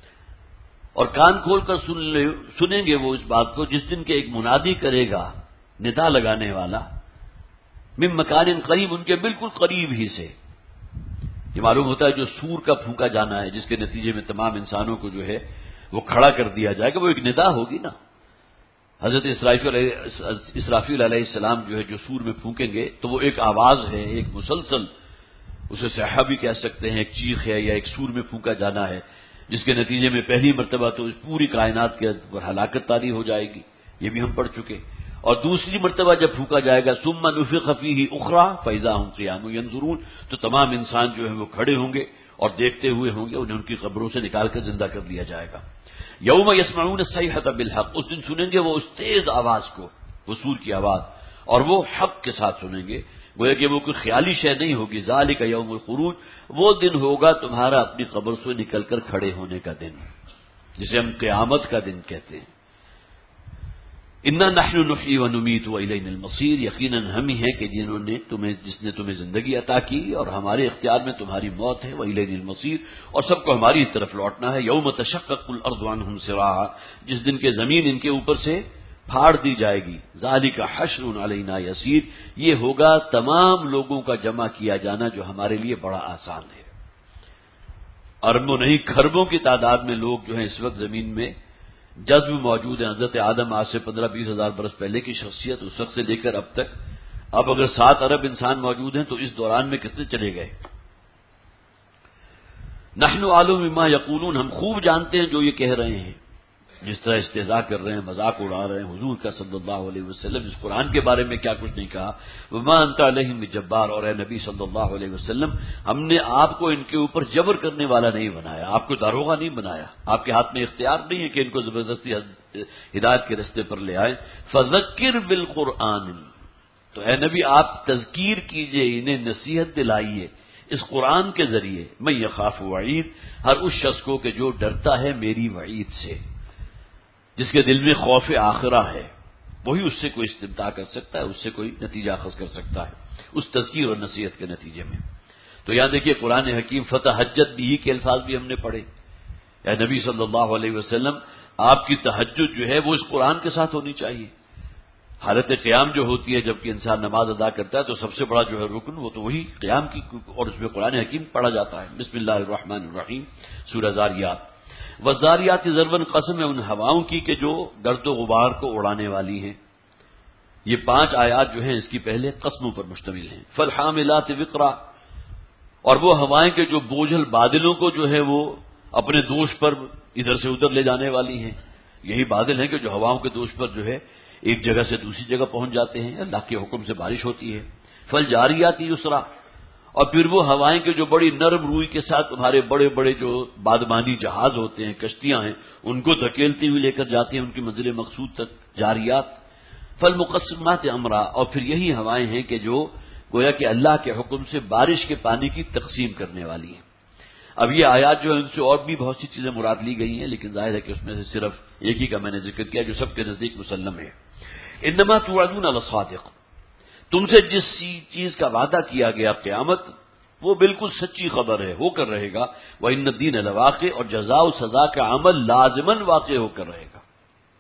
اور کان کھول کر سن لے سنیں گے وہ اس بات کو جس دن کے ایک منادی کرے گا ندا لگانے والا، من مکان قریب، ان کے بالکل قریب ہی سے. یہ معلوم ہوتا ہے جو سور کا پھونکا جانا ہے، جس کے نتیجے میں تمام انسانوں کو جو ہے وہ کھڑا کر دیا جائے گا، وہ ایک ندا ہوگی نا. حضرت اسرافیل علیہ اسرافیل علیہ السلام جو ہے جو سور میں پھونکیں گے تو وہ ایک آواز ہے، ایک مسلسل، اسے صیحہ بھی کہہ سکتے ہیں، ایک چیخ ہے یا ایک سور میں پھونکا جانا ہے، جس کے نتیجے میں پہلی مرتبہ تو اس پوری کائنات کے پر ہلاکت طاری ہو جائے گی، یہ بھی ہم پڑھ چکے. اور دوسری مرتبہ جب پھونکا جائے گا ثم نفخ فیہ اخری فاذا هم قیام ینظرون، تو تمام انسان جو ہے وہ کھڑے ہوں گے اور دیکھتے ہوئے ہوں گے، انہیں ان کی قبروں سے نکال کر زندہ کر دیا جائے گا. یوم یسمعون الصیحۃ بالحق، اس دن سنیں گے وہ اس تیز آواز کو، وہ سور کی آواز، اور وہ حق کے ساتھ سنیں گے، گویا کہ وہ کوئی خیالی شے نہیں ہوگی. ذالک یوم الخروج، وہ دن ہوگا تمہارا اپنی قبر سے نکل کر کھڑے ہونے کا دن، جسے ہم قیامت کا دن کہتے ہیں. انا نحن نحیی و نمیت والینا المصیر، یقیناً ہم ہی ہیں کہ جنہوں نے تمہیں جس نے تمہیں زندگی عطا کی اور ہمارے اختیار میں تمہاری موت ہے، والینا المصیر، اور سب کو ہماری طرف لوٹنا ہے. یوم تشقق الارض عنہم سراعا، جس دن کے زمین ان کے اوپر سے پھاڑ دی جائے گی. ذالک حشر علینا یسیر، یہ ہوگا تمام لوگوں کا جمع کیا جانا جو ہمارے لیے بڑا آسان ہے. اربوں نہیں کھربوں کی تعداد میں لوگ جو ہیں اس وقت زمین میں جذب موجود ہیں. حضرت آدم آج سے پندرہ بیس ہزار برس پہلے کی شخصیت، اس وقت سے لے کر اب تک اب اگر سات ارب انسان موجود ہیں تو اس دوران میں کتنے چلے گئے. نحن اعلم بما یقولون، ہم خوب جانتے ہیں جو یہ کہہ رہے ہیں، جس طرح استہزاء کر رہے ہیں، مذاق اڑا رہے ہیں حضور کا صلی اللہ علیہ وسلم، اس قرآن کے بارے میں کیا کچھ نہیں کہا. وما انت علیہم بجبار، اور اے نبی صلی اللہ علیہ وسلم ہم نے آپ کو ان کے اوپر جبر کرنے والا نہیں بنایا، آپ کو داروغہ نہیں بنایا، آپ کے ہاتھ میں اختیار نہیں ہے کہ ان کو زبردستی ہدایت کے رستے پر لے آئے. فذکر بالقرآن، تو اے نبی آپ تذکیر کیجئے، انہیں نصیحت دلائیے اس قرآن کے ذریعے. من یخاف وعید، ہر اس شخص کو کہ جو ڈرتا ہے میری وعید سے، جس کے دل میں خوف آخرہ ہے، وہی اس سے کوئی استمتاع کر سکتا ہے، اس سے کوئی نتیجہ اخذ کر سکتا ہے اس تذکیر اور نصیحت کے نتیجے میں. تو یہاں دیکھیے قرآن حکیم فتحجت بھی کے الفاظ بھی ہم نے پڑھے. اے نبی صلی اللہ علیہ وسلم آپ کی تہجد جو ہے وہ اس قرآن کے ساتھ ہونی چاہیے. حالت قیام جو ہوتی ہے جبکہ انسان نماز ادا کرتا ہے تو سب سے بڑا جو ہے رکن وہ تو وہی قیام کی، اور اس میں قرآن حکیم پڑھا جاتا ہے. بسم اللہ الرحمن الرحیم، سورہ ذاریات. وزاریات ضرباً، قسم ہے ان ہواؤں کی کہ جو گرد و غبار کو اڑانے والی ہیں. یہ پانچ آیات جو ہیں اس کی پہلے قسموں پر مشتمل ہیں. فالحاملات وقرا، اور وہ ہوائیں کہ جو بوجھل بادلوں کو جو ہے وہ اپنے دوش پر ادھر سے ادھر لے جانے والی ہیں. یہی بادل ہیں کہ جو ہواؤں کے دوش پر جو ہے ایک جگہ سے دوسری جگہ پہنچ جاتے ہیں، اللہ کے حکم سے بارش ہوتی ہے. فالجاریات یسرا، اور پھر وہ ہوائیں کہ جو بڑی نرم روئی کے ساتھ تمہارے بڑے بڑے جو بادبانی جہاز ہوتے ہیں، کشتیاں ہیں، ان کو دھکیلتی ہوئی لے کر جاتے ہیں ان کی منزل مقصود تک. جاریات. فالمقسمات امرا، اور پھر یہی ہوائیں ہیں کہ جو گویا کہ اللہ کے حکم سے بارش کے پانی کی تقسیم کرنے والی ہیں. اب یہ آیات جو ہیں ان سے اور بھی بہت سی چیزیں مراد لی گئی ہیں، لیکن ظاہر ہے کہ اس میں سے صرف ایک ہی کا میں نے ذکر کیا جو سب کے نزدیک مسلم ہے. انما توعدون لصادق، تم سے جس چیز کا وعدہ کیا گیا قیامت وہ بالکل سچی خبر ہے، ہو کر رہے گا. وَإِنَّ الدِّينَ لَوَاقِعٌ، اور جزا و سزا کا عمل لازماً واقع ہو کر رہے گا.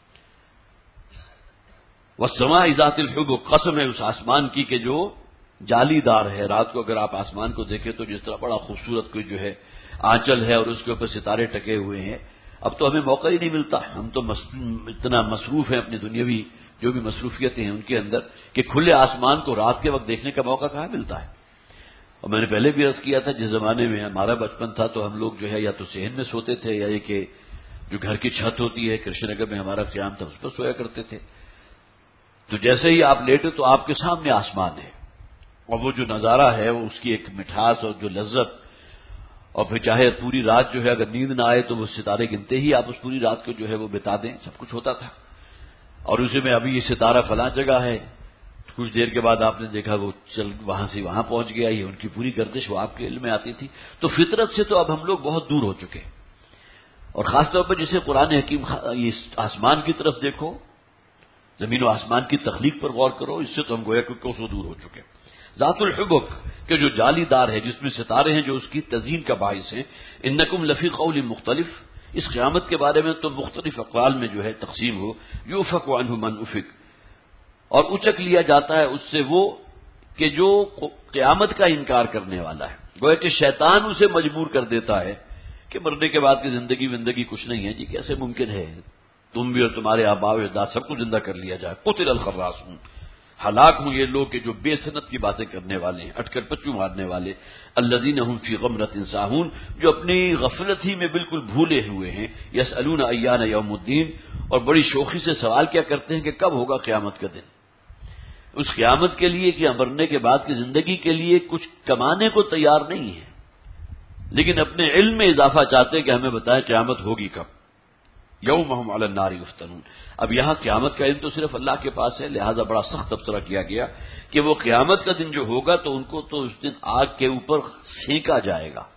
وَالسَّمَاءِ ذَاتِ الْحُبُكِ، قسم ہے اس آسمان کی کہ جو جالی دار ہے. رات کو اگر آپ آسمان کو دیکھیں تو جس طرح بڑا خوبصورت کوئی جو ہے آنچل ہے اور اس کے اوپر ستارے ٹکے ہوئے ہیں. اب تو ہمیں موقع ہی نہیں ملتا، ہم تو اتنا مصروف ہیں اپنی دنیاوی جو بھی مصروفیتیں ہیں ان کے اندر کہ کھلے آسمان کو رات کے وقت دیکھنے کا موقع کہاں ملتا ہے. اور میں نے پہلے بھی عرض کیا تھا جس زمانے میں ہمارا بچپن تھا تو ہم لوگ جو ہے یا تو صحن میں سوتے تھے یا یہ کہ جو گھر کی چھت ہوتی ہے کرشن نگر میں ہمارا قیام تھا اس پر سویا کرتے تھے. تو جیسے ہی آپ لیٹے تو آپ کے سامنے آسمان ہے اور وہ جو نظارہ ہے وہ اس کی ایک مٹھاس اور جو لذت، اور پھر چاہے پوری رات جو ہے اگر نیند نہ آئے تو وہ ستارے گنتے ہی آپ اس پوری رات کو جو ہے وہ بتا دیں، سب کچھ ہوتا تھا. اور اسی میں ابھی یہ ستارہ فلاں جگہ ہے، کچھ دیر کے بعد آپ نے دیکھا وہ چل وہاں سے وہاں پہنچ گیا، یہ ان کی پوری گردش وہ آپ کے علم میں آتی تھی. تو فطرت سے تو اب ہم لوگ بہت دور ہو چکے، اور خاص طور پر جسے قرآن حکیم یہ آسمان کی طرف دیکھو، زمین و آسمان کی تخلیق پر غور کرو، اس سے تو ہم گویا کہ کوسوں دور ہو چکے. ذات الحبک کہ جو جالی دار ہے جس میں ستارے ہیں جو اس کی تزیین کا باعث ہیں. انکم لفی قول مختلف، اس قیامت کے بارے میں تو مختلف اقوال میں جو ہے تقسیم ہو. یوفک عنہ من افک، اور اچک لیا جاتا ہے اس سے وہ کہ جو قیامت کا انکار کرنے والا ہے. گویا کہ شیطان اسے مجبور کر دیتا ہے کہ مرنے کے بعد کی زندگی وندگی کچھ نہیں ہے جی، کیسے ممکن ہے تم بھی اور تمہارے آباء و اجداد سب کو زندہ کر لیا جائے. قتل الخراصون، ہلاک ہوں یہ لوگ کہ جو بے سنت کی باتیں کرنے والے ہیں، اٹکر پچو مارنے والے. الذین هم فی غمرۃ ساہون، جو اپنی غفلت ہی میں بالکل بھولے ہوئے ہیں. یسألون ایان یوم الدین، اور بڑی شوخی سے سوال کیا کرتے ہیں کہ کب ہوگا قیامت کا دن. اس قیامت کے لیے کہ مرنے کے بعد کی زندگی کے لیے کچھ کمانے کو تیار نہیں ہے، لیکن اپنے علم میں اضافہ چاہتے ہیں کہ ہمیں بتائیں قیامت ہوگی کب. یوم ہم علی النار یفتنون. اب یہاں قیامت کا علم تو صرف اللہ کے پاس ہے، لہذا بڑا سخت تبصرہ کیا گیا کہ وہ قیامت کا دن جو ہوگا تو ان کو تو اس دن آگ کے اوپر سینکا جائے گا.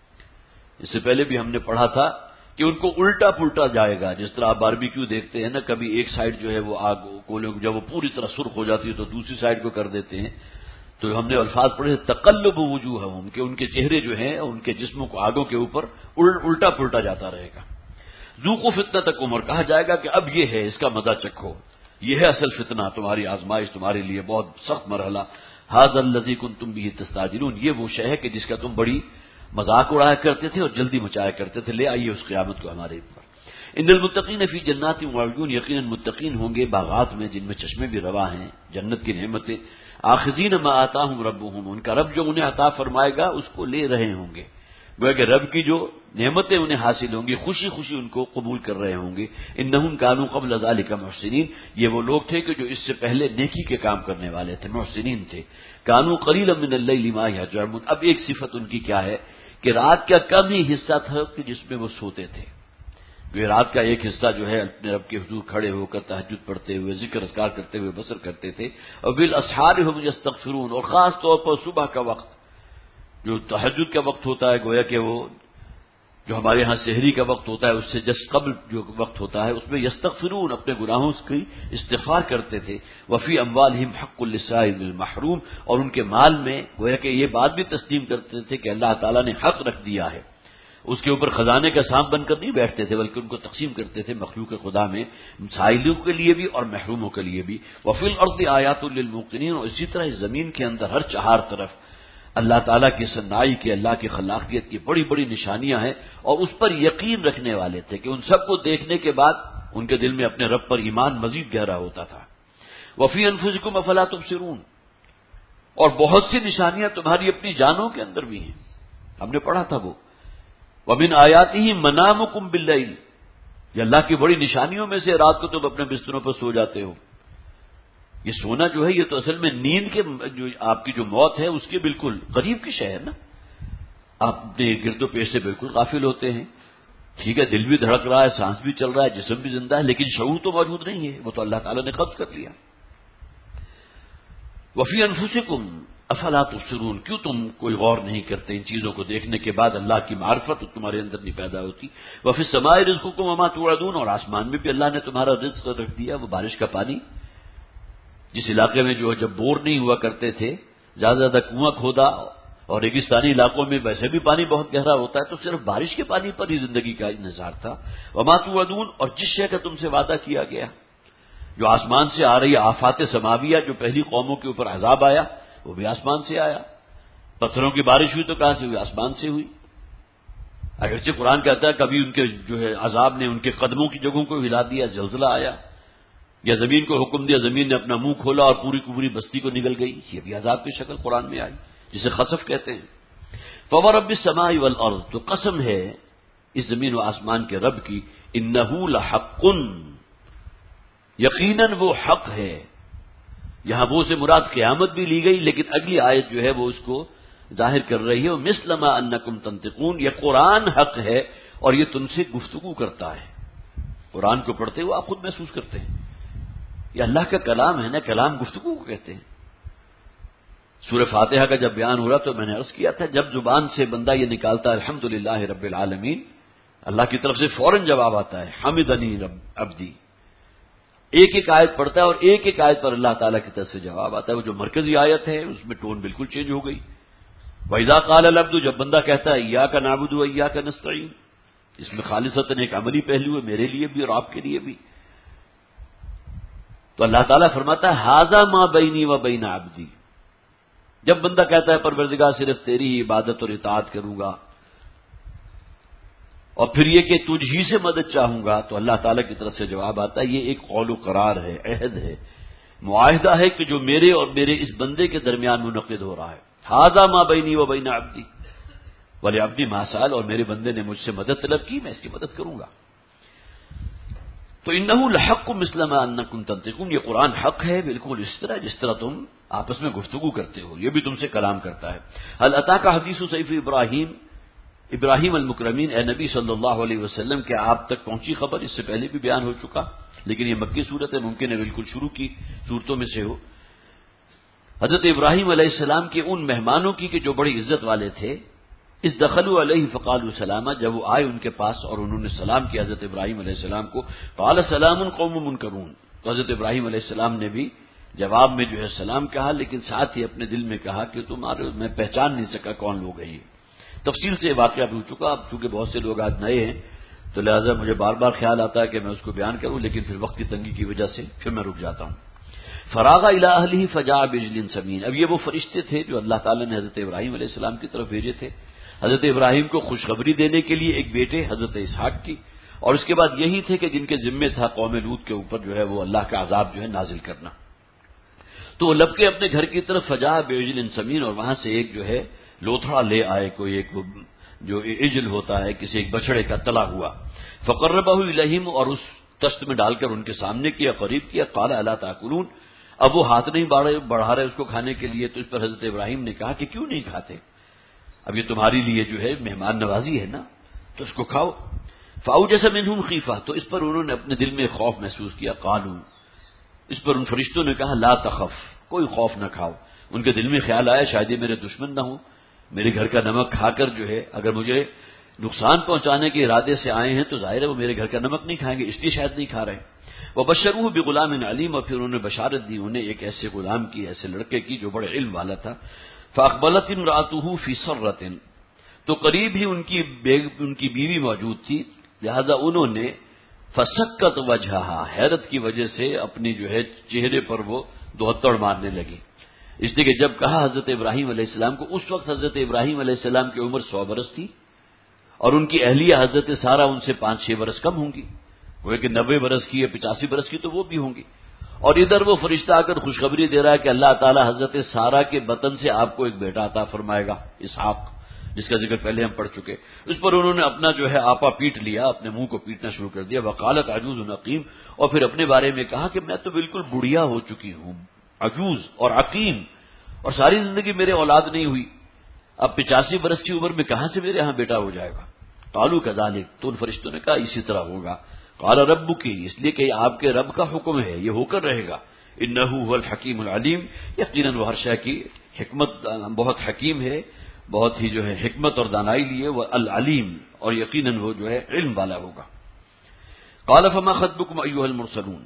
اس سے پہلے بھی ہم نے پڑھا تھا کہ ان کو الٹا پلٹا جائے گا. جس طرح آپ باربیکیو دیکھتے ہیں نا، کبھی ایک سائڈ جو ہے وہ آگ کولوں جب وہ پوری طرح سرخ ہو جاتی ہے تو دوسری سائڈ کو کر دیتے ہیں. تو ہم نے الفاظ پڑھے تقلب وجوہہم، کہ ان کے چہرے جو ہیں ان کے جسموں کو آگوں کے اوپر الٹا پلٹا جاتا رہے گا. ذوقوا فتنتکم، اور کہا جائے گا کہ اب یہ ہے، اس کا مزہ چکھو، یہ ہے اصل فتنہ، تمہاری آزمائش، تمہارے لیے بہت سخت مرحلہ. ھذا الذی کنتم بہ تستعجلون، یہ وہ شے ہے کہ جس کا تم بڑی مذاق اڑایا کرتے تھے اور جلدی مچایا کرتے تھے. لے آئیے اس قیامت کو ہمارے اوپر. ان المتقین فی جنات وعیون، یقیناً متقین ہوں گے باغات میں جن میں چشمے بھی رواں ہیں، جنت کی نعمتیں. آخذین ما آتاہم ربہم، ان کا رب جو انہیں عطا فرمائے گا اس کو لے رہے ہوں گے. گویا کہ رب کی جو نعمتیں انہیں حاصل ہوں گی خوشی خوشی ان کو قبول کر رہے ہوں گے. انہم کانوا قبل ذلک محسنین، یہ وہ لوگ تھے کہ جو اس سے پہلے نیکی کے کام کرنے والے تھے، محسنین تھے. کانوا قلیلا من اللیل ما یہجعون، اب ایک صفت ان کی کیا ہے کہ رات کا کم ہی حصہ تھا کہ جس میں وہ سوتے تھے. یہ رات کا ایک حصہ جو ہے اپنے رب کے حضور کھڑے ہو کر تہجد پڑھتے ہوئے ذکر اذکار کرتے ہوئے بسر کرتے تھے. اور بالاسحار هم یستغفرون، اور خاص طور پر صبح کا وقت جو تہجد کا وقت ہوتا ہے، گویا کہ وہ جو ہمارے ہاں سحری کا وقت ہوتا ہے اس سے جس قبل جو وقت ہوتا ہے اس میں یستغفرون، اپنے گناہوں کی استغفار کرتے تھے. وفی اموالہم حق للسائل المحروم، اور ان کے مال میں گویا کہ یہ بات بھی تسلیم کرتے تھے کہ اللہ تعالیٰ نے حق رکھ دیا ہے. اس کے اوپر خزانے کا سانپ بن کر نہیں بیٹھتے تھے بلکہ ان کو تقسیم کرتے تھے مخلوق خدا میں، سائلوں کے لیے بھی اور محروموں کے لیے بھی. وفی الارض آیات للموقنین، اور اسی طرح زمین کے اندر ہر چہار طرف اللہ تعالیٰ کی صنائی کی، اللہ کی خلاقیت کی بڑی بڑی نشانیاں ہیں، اور اس پر یقین رکھنے والے تھے کہ ان سب کو دیکھنے کے بعد ان کے دل میں اپنے رب پر ایمان مزید گہرا ہوتا تھا. وفی انفسکم افلا تبصرون، اور بہت سی نشانیاں تمہاری اپنی جانوں کے اندر بھی ہیں. ہم نے پڑھا تھا وہ ومن آیاتہ منامکم باللیل، یہ اللہ کی بڑی نشانیوں میں سے رات کو تم اپنے بستروں پر سو جاتے ہو. یہ سونا جو ہے یہ تو اصل میں نیند کے جو آپ کی جو موت ہے اس کے بالکل قریب کی شے ہے نا. آپ اپنے گرد و پیش سے بالکل غافل ہوتے ہیں. ٹھیک ہے دل بھی دھڑک رہا ہے، سانس بھی چل رہا ہے، جسم بھی زندہ ہے، لیکن شعور تو موجود نہیں ہے، وہ تو اللہ تعالیٰ نے قبض کر لیا. وفی انفسکم افلا تبصرون، کیوں تم کوئی غور نہیں کرتے ان چیزوں کو دیکھنے کے بعد اللہ کی معرفت تمہارے اندر نہیں پیدا ہوتی. وفی السماء رزقکم وما توعدون، اور آسمان میں بھی اللہ نے تمہارا رزق رکھ دیا، وہ بارش کا پانی. جس علاقے میں جو جب بور نہیں ہوا کرتے تھے، زیادہ زیادہ کنواں کھودا، اور ریگستانی علاقوں میں ویسے بھی پانی بہت گہرا ہوتا ہے، تو صرف بارش کے پانی پر ہی زندگی کا انحصار تھا. وما توعدون، اور جس شے کا تم سے وعدہ کیا گیا، جو آسمان سے آ رہی آفات سماویہ، جو پہلی قوموں کے اوپر عذاب آیا وہ بھی آسمان سے آیا. پتھروں کی بارش ہوئی تو کہاں سے ہوئی؟ آسمان سے ہوئی. اگرچہ قرآن کہتا ہے کبھی ان کے جو ہے عذاب نے ان کے قدموں کی جگہوں کو ہلا دیا، زلزلہ آیا، یا زمین کو حکم دیا، زمین نے اپنا منہ کھولا اور پوری کی پوری بستی کو نگل گئی. یہ بھی عذاب کی شکل قرآن میں آئی، جسے خسف کہتے ہیں. فورب السماء والارض، تو قسم ہے اس زمین و آسمان کے رب کی، انہ لحق، یقیناً وہ حق ہے. یہاں وہ سے مراد قیامت بھی لی گئی، لیکن اگلی آیت جو ہے وہ اس کو ظاہر کر رہی ہے. مثل ما انکم تنطقون، یہ قرآن حق ہے اور یہ تم سے گفتگو کرتا ہے. قرآن کو پڑھتے ہوئے آپ خود محسوس کرتے ہیں یہ اللہ کا کلام ہے نا، کلام گفتگو کو کہتے ہیں. سورہ فاتحہ کا جب بیان ہو رہا تو میں نے عرض کیا تھا جب زبان سے بندہ یہ نکالتا ہے الحمدللہ رب العالمین، اللہ کی طرف سے فوراً جواب آتا ہے حمدنی رب عبدی. ایک ایک آیت پڑھتا ہے اور ایک ایک آیت پر اللہ تعالیٰ کی طرف سے جواب آتا ہے. وہ جو مرکزی آیت ہے اس میں ٹون بالکل چینج ہو گئی. وَإِذَا قَالَ الْعَبْدُ، جب بندہ کہتا ہے إِيَّاكَ نَعْبُدُ وَإِيَّاكَ نَسْتَعِينُ، اس میں خالصتاً ایک عملی پہلو ہے میرے لیے بھی اور آپ کے لیے بھی. تو اللہ تعالیٰ فرماتا ہے ھذا ما بینی و بین عبدی. جب بندہ کہتا ہے پروردگار صرف تیری ہی عبادت اور اطاعت کروں گا اور پھر یہ کہ تجھ ہی سے مدد چاہوں گا، تو اللہ تعالیٰ کی طرف سے جواب آتا ہے یہ ایک قول و قرار ہے، عہد ہے، معاہدہ ہے کہ جو میرے اور میرے اس بندے کے درمیان منعقد ہو رہا ہے. ھذا ما بینی و بین عبدی ولعبدی ما سأل، اور میرے بندے نے مجھ سے مدد طلب کی، میں اس کی مدد کروں گا. تو انہ لحق مثل ما انکم تنطقون، یہ قرآن حق ہے بالکل اس طرح جس طرح تم آپس میں گفتگو کرتے ہو، یہ بھی تم سے کلام کرتا ہے. هل اتاک حدیث سیف ابراہیم، ابراہیم المکرمین، اے نبی صلی اللہ علیہ وسلم کے آپ تک پہنچی خبر؟ اس سے پہلے بھی بیان ہو چکا، لیکن یہ مکی صورت ہے، ممکن ہے بالکل شروع کی صورتوں میں سے ہو. حضرت ابراہیم علیہ السلام کے ان مہمانوں کی کہ جو بڑی عزت والے تھے، اس دخلوا علیہ فقالوا سلاما، جب وہ آئے ان کے پاس اور انہوں نے سلام کیا حضرت ابراہیم علیہ السلام کو، قال سلام قوم منکرون، تو حضرت ابراہیم علیہ السلام نے بھی جواب میں جو ہے سلام کہا، لیکن ساتھ ہی اپنے دل میں کہا کہ تمہارے میں پہچان نہیں سکا کون لوگ ہیں. تفصیل سے واقعہ بھی ہو چکا، اب چونکہ بہت سے لوگ آج نئے ہیں تو لہذا مجھے بار بار خیال آتا ہے کہ میں اس کو بیان کروں، لیکن پھر وقت کی تنگی کی وجہ سے پھر میں رک جاتا ہوں. فراغ الی اہلہ فجاء بعجل سمین، اب یہ وہ فرشتے تھے جو اللہ تعالیٰ نے حضرت ابراہیم علیہ السلام کی طرف بھیجے تھے حضرت ابراہیم کو خوشخبری دینے کے لیے ایک بیٹے حضرت اسحاق کی، اور اس کے بعد یہی تھے کہ جن کے ذمے تھا قوم لوط کے اوپر جو ہے وہ اللہ کا عذاب جو ہے نازل کرنا. تو وہ لب کے اپنے گھر کی طرف فجاء بعجل سمین، اور وہاں سے ایک جو ہے لوتھڑا لے آئے، کوئی ایک جو عجل ہوتا ہے کسی ایک بچڑے کا تلا ہوا. فقربہ الیہم، اور اس تشت میں ڈال کر ان کے سامنے کیا، قریب کیا. قال الا تاکلون، اب وہ ہاتھ نہیں بڑھا رہے اس کو کھانے کے لیے، تو اس پر حضرت ابراہیم نے کہا کہ کیوں نہیں کھاتے، اب یہ تمہاری لیے جو ہے مہمان نوازی ہے نا، تو اس کو کھاؤ. فاوجس منہم خیفہ، تو اس پر انہوں نے اپنے دل میں خوف محسوس کیا. قالوا، اس پر ان فرشتوں نے کہا لا تخف، کوئی خوف نہ کھاؤ. ان کے دل میں خیال آیا شاید یہ میرے دشمن نہ ہوں، میرے گھر کا نمک کھا کر جو ہے اگر مجھے نقصان پہنچانے کے ارادے سے آئے ہیں تو ظاہر ہے وہ میرے گھر کا نمک نہیں کھائیں گے، اس لیے شاید نہیں کھا رہے. وبشروہ بغلام علیم، اور پھر انہوں نے بشارت دی انہیں ایک ایسے غلام کی، ایسے لڑکے کی جو بڑے علم والا تھا. فاقبلت امرأته فی سرۃ، تو قریب ہی ان کی ان کی بیوی موجود تھی، لہذا انہوں نے فسکت وجہہا، حیرت کی وجہ سے اپنی جو ہے چہرے پر وہ دوہتڑ مارنے لگی. اس لیے کہ جب کہا حضرت ابراہیم علیہ السلام کو، اس وقت حضرت ابراہیم علیہ السلام کی عمر سو برس تھی اور ان کی اہلیہ حضرت سارہ ان سے پانچ چھ برس کم ہوں گی، وہ کہ نبے برس کی یا پچاسی برس کی تو وہ بھی ہوں گی. اور ادھر وہ فرشتہ آ کر خوشخبری دے رہا ہے کہ اللہ تعالیٰ حضرت سارہ کے بطن سے آپ کو ایک بیٹا عطا فرمائے گا، اسحاق، جس کا ذکر پہلے ہم پڑھ چکے. اس پر انہوں نے اپنا جو ہے آپا پیٹ لیا، اپنے منہ کو پیٹنا شروع کر دیا. وقالت عجوز عقیم، اور پھر اپنے بارے میں کہا کہ میں تو بالکل بڑھیا ہو چکی ہوں، عجوز اور عقیم، اور ساری زندگی میرے اولاد نہیں ہوئی، اب پچاسی برس کی عمر میں کہاں سے میرے ہاں بیٹا ہو جائے گا. قالوا کذالک، تو ان فرشتوں نے کہا اسی طرح ہوگا. قال ربک، اس لیے کہ آپ کے رب کا حکم ہے، یہ ہو کر رہے گا. انہ هو الحکیم العلیم، یقیناً وہ ہر شے کی حکمت بہت حکیم ہے، بہت ہی جو ہے حکمت اور دانائی لیے، وہ العلیم، اور یقیناً وہ جو ہے علم والا ہوگا. قال فما خطبکم ایھا المرسلون،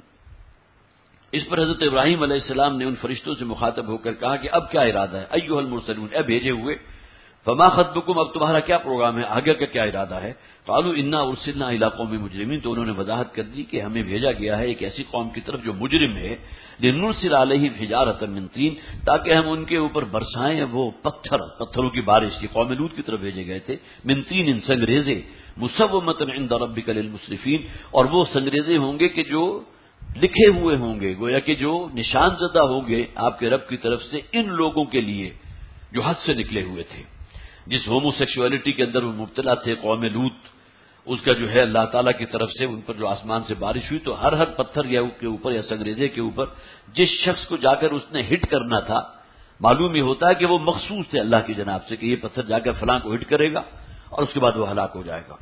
اس پر حضرت ابراہیم علیہ السلام نے ان فرشتوں سے مخاطب ہو کر کہا کہ اب کیا ارادہ ہے، ایھا المرسلون، اے بھیجے ہوئے، فما خطبکم، اب تمہارا کیا پروگرام ہے، آگے کا کیا ارادہ ہے. قالوا انا ارسلنا الی قوم مجرمین، تو انہوں نے وضاحت کر دی کہ ہمیں بھیجا گیا ہے ایک ایسی قوم کی طرف جو مجرم ہے. لنرسل علیہم حجارۃ من طین، تاکہ ہم ان کے اوپر برسائیں وہ پتھر، پتھروں کی بارش کی. قوم لوط کی طرف بھیجے گئے تھے. من طین، سنگریزے، مسومۃ عند ربک للمسرفین، اور وہ سنگریزے ہوں گے کہ جو لکھے ہوئے ہوں گے، گویا کہ جو نشان زدہ ہوں گے آپ کے رب کی طرف سے ان لوگوں کے لیے جو حد سے نکلے ہوئے تھے، جس ہومو سیکشولیٹی کے اندر وہ مبتلا تھے. قوم لوط، اس کا جو ہے اللہ تعالیٰ کی طرف سے ان پر جو آسمان سے بارش ہوئی، تو ہر ہر پتھر یا کے اوپر یا سنگریزے کے اوپر جس شخص کو جا کر اس نے ہٹ کرنا تھا، معلوم یہ ہوتا ہے کہ وہ مخصوص تھے اللہ کی جناب سے کہ یہ پتھر جا کر فلاں کو ہٹ کرے گا اور اس کے بعد وہ ہلاک ہو جائے گا.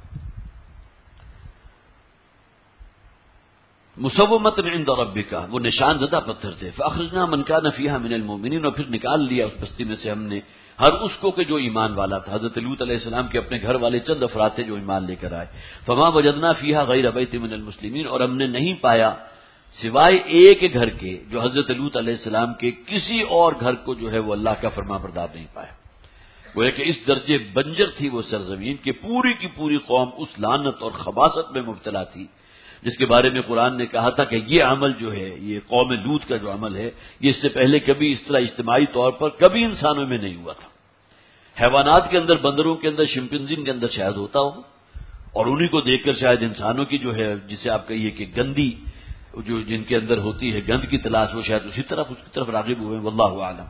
مسومۃ عند ربک، وہ نشان زدہ پتھر تھے. فاخرجنا من کان فیہا من المؤمنین، اور پھر نکال لیا اس بستی میں سے ہم نے ہر اس کو کہ جو ایمان والا تھا. حضرت لوط علیہ السلام کے اپنے گھر والے چند افراد تھے جو ایمان لے کر آئے. فما وجدنا فیہا غیر بیت من المسلمین، اور ہم نے نہیں پایا سوائے ایک گھر کے جو حضرت لوط علیہ السلام کے کسی اور گھر کو جو ہے وہ اللہ کا فرما بردار نہیں پایا. گویا کہ اس درجے بنجر تھی وہ سرزمین کہ پوری کی پوری قوم اس لعنت اور خباثت میں مبتلا تھی جس کے بارے میں قرآن نے کہا تھا کہ یہ عمل جو ہے، یہ قوم لوط کا جو عمل ہے، یہ اس سے پہلے کبھی اس طرح اجتماعی طور پر کبھی انسانوں میں نہیں ہوا تھا۔ حیوانات کے اندر، بندروں کے اندر، شمپنزی کے اندر شاید ہوتا ہو، اور انہی کو دیکھ کر شاید انسانوں کی جو ہے، جسے آپ کہیے کہ گندی جو جن کے اندر ہوتی ہے، گند کی تلاش، وہ شاید اسی طرف اس کی طرف راغب ہوئے، واللہ اعلم۔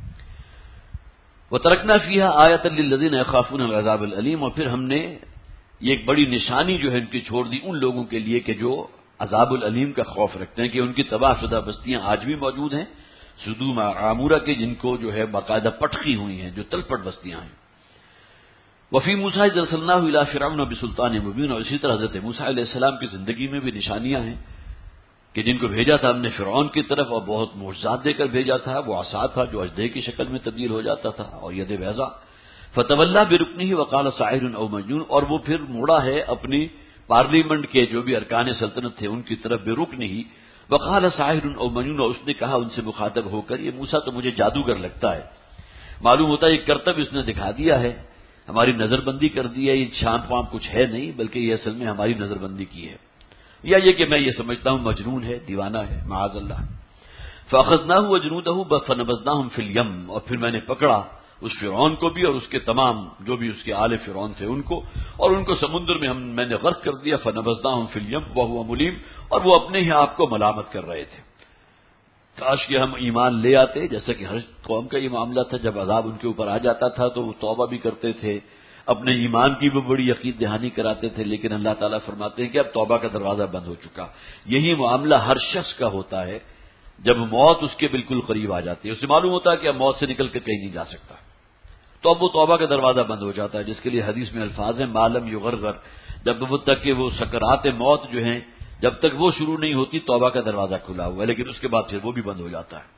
وَتَرَكْنَا فِيهَا آيَةً لِّلَّذِينَ يَخَافُونَ الْعَذَابَ الْأَلِيمَ، اور پھر ہم نے یہ ایک بڑی نشانی جو ہے ان کی چھوڑ دی ان لوگوں کے لیے کہ جو عذاب العلیم کا خوف رکھتے ہیں، کہ ان کی تباہ شدہ بستیاں آج بھی موجود ہیں، سدوم عامورہ کے، جن کو جو ہے باقاعدہ پٹخی ہوئی ہیں، جو تلپٹ بستیاں ہیں۔ وفی موسیٰ اذ ارسلناہ الی فرعون بسلطان مبین، اور اسی طرح حضرت موسیٰ علیہ السلام کی زندگی میں بھی نشانیاں ہیں کہ جن کو بھیجا تھا ہم نے فرعون کی طرف، اور بہت معجزات دے کر بھیجا تھا۔ وہ عصا تھا جو اژدہے کی شکل میں تبدیل ہو جاتا تھا، اور ید بیضا، فتولی برکنہ وقال ساحر او مجنون، اور وہ پھر موڑا ہے اپنی پارلیمنٹ کے جو بھی ارکان سلطنت تھے ان کی طرف، برکنہ وقال ساحر او مجنون، اور اس نے کہا ان سے مخاطب ہو کر، یہ موسیٰ تو مجھے جادوگر لگتا ہے، معلوم ہوتا ہے یہ کرتب اس نے دکھا دیا ہے، ہماری نظر بندی کر دی ہے، یہ شام فام کچھ ہے نہیں، بلکہ یہ اصل میں ہماری نظر بندی کی ہے، یا یہ کہ میں یہ سمجھتا ہوں مجنون ہے، دیوانہ ہے، معاذ اللہ۔ فاخذناہ وجنودہ فنبذناہم فی الیم، اور پھر میں نے پکڑا اس فرعون کو بھی اور اس کے تمام جو بھی اس کے آل فرعون تھے ان کو، اور ان کو سمندر میں ہم میں نے غرق کر دیا، فنبذناہم فی الیم وہو ملیم، اور وہ اپنے ہی آپ کو ملامت کر رہے تھے۔ کاش کہ ہم ایمان لے آتے، جیسا کہ ہر قوم کا یہ معاملہ تھا، جب عذاب ان کے اوپر آ جاتا تھا تو وہ توبہ بھی کرتے تھے، اپنے ایمان کی بھی بڑی یقین دہانی کراتے تھے، لیکن اللہ تعالیٰ فرماتے ہیں کہ اب توبہ کا دروازہ بند ہو چکا۔ یہی معاملہ ہر شخص کا ہوتا ہے جب موت اس کے بالکل قریب آ جاتی ہے، اسے معلوم ہوتا ہے کہ اب موت سے نکل کے کہیں نہیں جا سکتا، تو اب وہ توبہ کا دروازہ بند ہو جاتا ہے، جس کے لیے حدیث میں الفاظ ہیں معلم یغرغر، جب وہ تک کہ وہ سکرات موت جو ہیں جب تک وہ شروع نہیں ہوتی توبہ کا دروازہ کھلا ہوا ہے، لیکن اس کے بعد پھر وہ بھی بند ہو جاتا ہے۔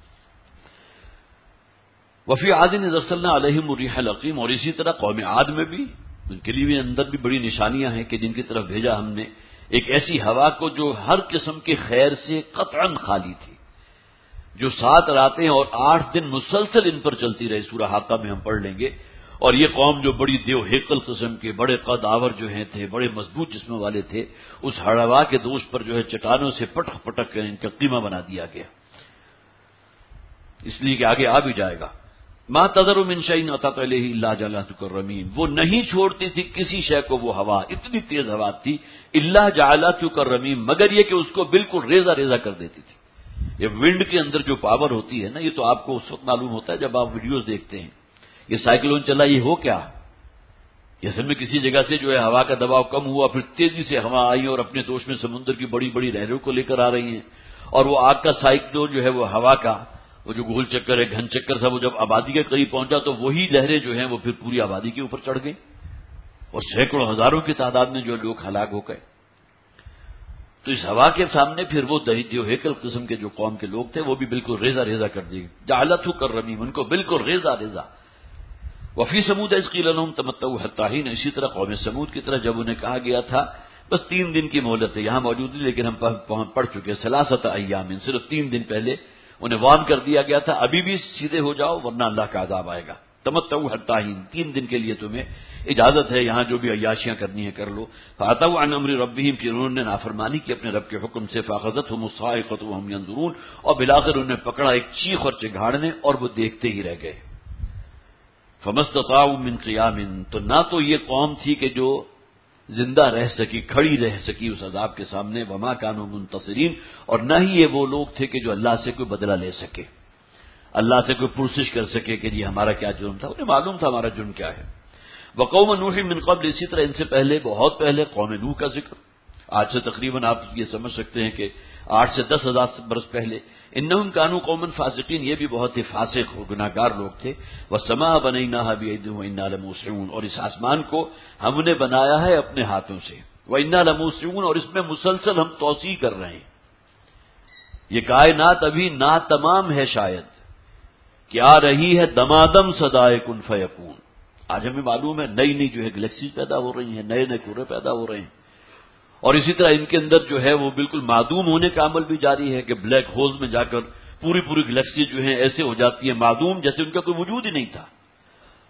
وفی عاد اذ ارسلنا علیہم الریح العقیم، اور اسی طرح قوم عاد میں بھی ان کے لیے بھی اندر بھی بڑی نشانیاں ہیں کہ جن کی طرف بھیجا ہم نے ایک ایسی ہوا کو جو ہر قسم کے خیر سے قطعاً خالی تھی، جو سات راتیں اور آٹھ دن مسلسل ان پر چلتی رہی، سورہ حاقہ میں ہم پڑھ لیں گے۔ اور یہ قوم جو بڑی دیو ہیکل قسم کے بڑے قد آور جو ہیں تھے، بڑے مضبوط جسم والے تھے، اس ہڑوا کے دوش پر جو ہے چٹانوں سے پٹک پٹک کر ان کا قیمہ بنا دیا گیا، اس لیے کہ آگے آ بھی جائے گا۔ ما تذر من شیء اتت الیہ الا جعلته کالرمیم، وہ نہیں چھوڑتی تھی کسی شے کو، وہ ہوا اتنی تیز ہوا تھی، الا جعلته کالرمیم، مگر یہ کہ اس کو بالکل ریزہ ریزہ کر دیتی تھی۔ یہ ونڈ کے اندر جو پاور ہوتی ہے نا، یہ تو آپ کو اس وقت معلوم ہوتا ہے جب آپ ویڈیوز دیکھتے ہیں، یہ سائیکلون چلا، یہ ہو کیا، یہ اصل میں کسی جگہ سے جو ہے ہوا کا دباؤ کم ہوا، پھر تیزی سے ہوا آئی اور اپنے دوش میں سمندر کی بڑی بڑی لہروں کو لے کر آ رہی ہیں، اور وہ آگ کا سائیکلون جو ہے وہ ہوا کا وہ جو گول چکر ہے، گھن چکر سا، وہ جب آبادی کے قریب پہنچا تو وہی لہریں جو ہیں وہ پھر پوری آبادی کے اوپر چڑھ گئیں، اور سینکڑوں ہزاروں کی تعداد میں جو لوگ ہلاک ہو گئے۔ تو اس ہوا کے سامنے پھر وہ جو ہیکل قسم کے جو قوم کے لوگ تھے وہ بھی بالکل ریزہ ریزہ کر دیے، جعلته کالرمیم، ان کو بالکل ریزہ ریزہ۔ وفی سمود اذ قیل لهم تمتعوا حتی حین، اسی طرح قوم سمود کی طرح جب انہیں کہا گیا تھا بس تین دن کی مہلت ہے، یہاں موجود نہیں لیکن ہم پڑھ چکے، ثلاثۃ ایام، صرف تین دن پہلے انہیں وارن کر دیا گیا تھا، ابھی بھی سیدھے ہو جاؤ ورنہ اللہ کا عذاب آئے گا۔ تمتعوا حتی حین، تین دن کے لیے تمہیں اجازت ہے، یہاں جو بھی عیاشیاں کرنی ہے کر لو۔ فاتوا عن امر ربهم، پھر انہوں نے نافرمانی کی اپنے رب کے حکم سے، فاخذتهم الصاعقۃ وهم ينظرون، اور بالآخر انہیں پکڑا ایک چیخ اور چگھاڑ نے، اور وہ دیکھتے ہی رہ گئے۔ فما استطاعوا من قیام، تو نہ تو یہ قوم تھی کہ جو زندہ رہ سکی، کھڑی رہ سکی اس عذاب کے سامنے، وما كانوا منتصرین، اور نہ ہی یہ وہ لوگ تھے کہ جو اللہ سے کوئی بدلہ لے سکے، اللہ سے کوئی پرسش کر سکے کہ جی ہمارا کیا جرم تھا، انہیں معلوم تھا ہمارا جرم کیا ہے۔ وقوم نوح من قبل، اسی طرح ان سے پہلے بہت پہلے قوم نوح کا ذکر، آج سے تقریباً آپ یہ سمجھ سکتے ہیں کہ آٹھ سے دس ہزار برس پہلے، انہم کانوا قوما فاسقین، یہ بھی بہت ہی فاسق اور گناہگار لوگ تھے۔ والسماء بنیناها بأید وإنا لموسعون، اور اس آسمان کو ہم نے بنایا ہے اپنے ہاتھوں سے، وإنا لموسعون، اور اس میں مسلسل ہم توسیع کر رہے ہیں۔ یہ کائنات ابھی ناتمام ہے، شاید کہ آ رہی ہے دمادم صدائے کن فیکون، آج ہمیں معلوم ہے نئی نئی جو ہے گلیکسیز پیدا ہو رہی ہیں، نئے نئے کورے پیدا ہو رہے ہیں، اور اسی طرح ان کے اندر جو ہے وہ بالکل معدوم ہونے کا عمل بھی جاری ہے کہ بلیک ہولز میں جا کر پوری پوری گلیکسی جو ہیں ایسے ہو جاتی ہیں معدوم، جیسے ان کا کوئی وجود ہی نہیں تھا۔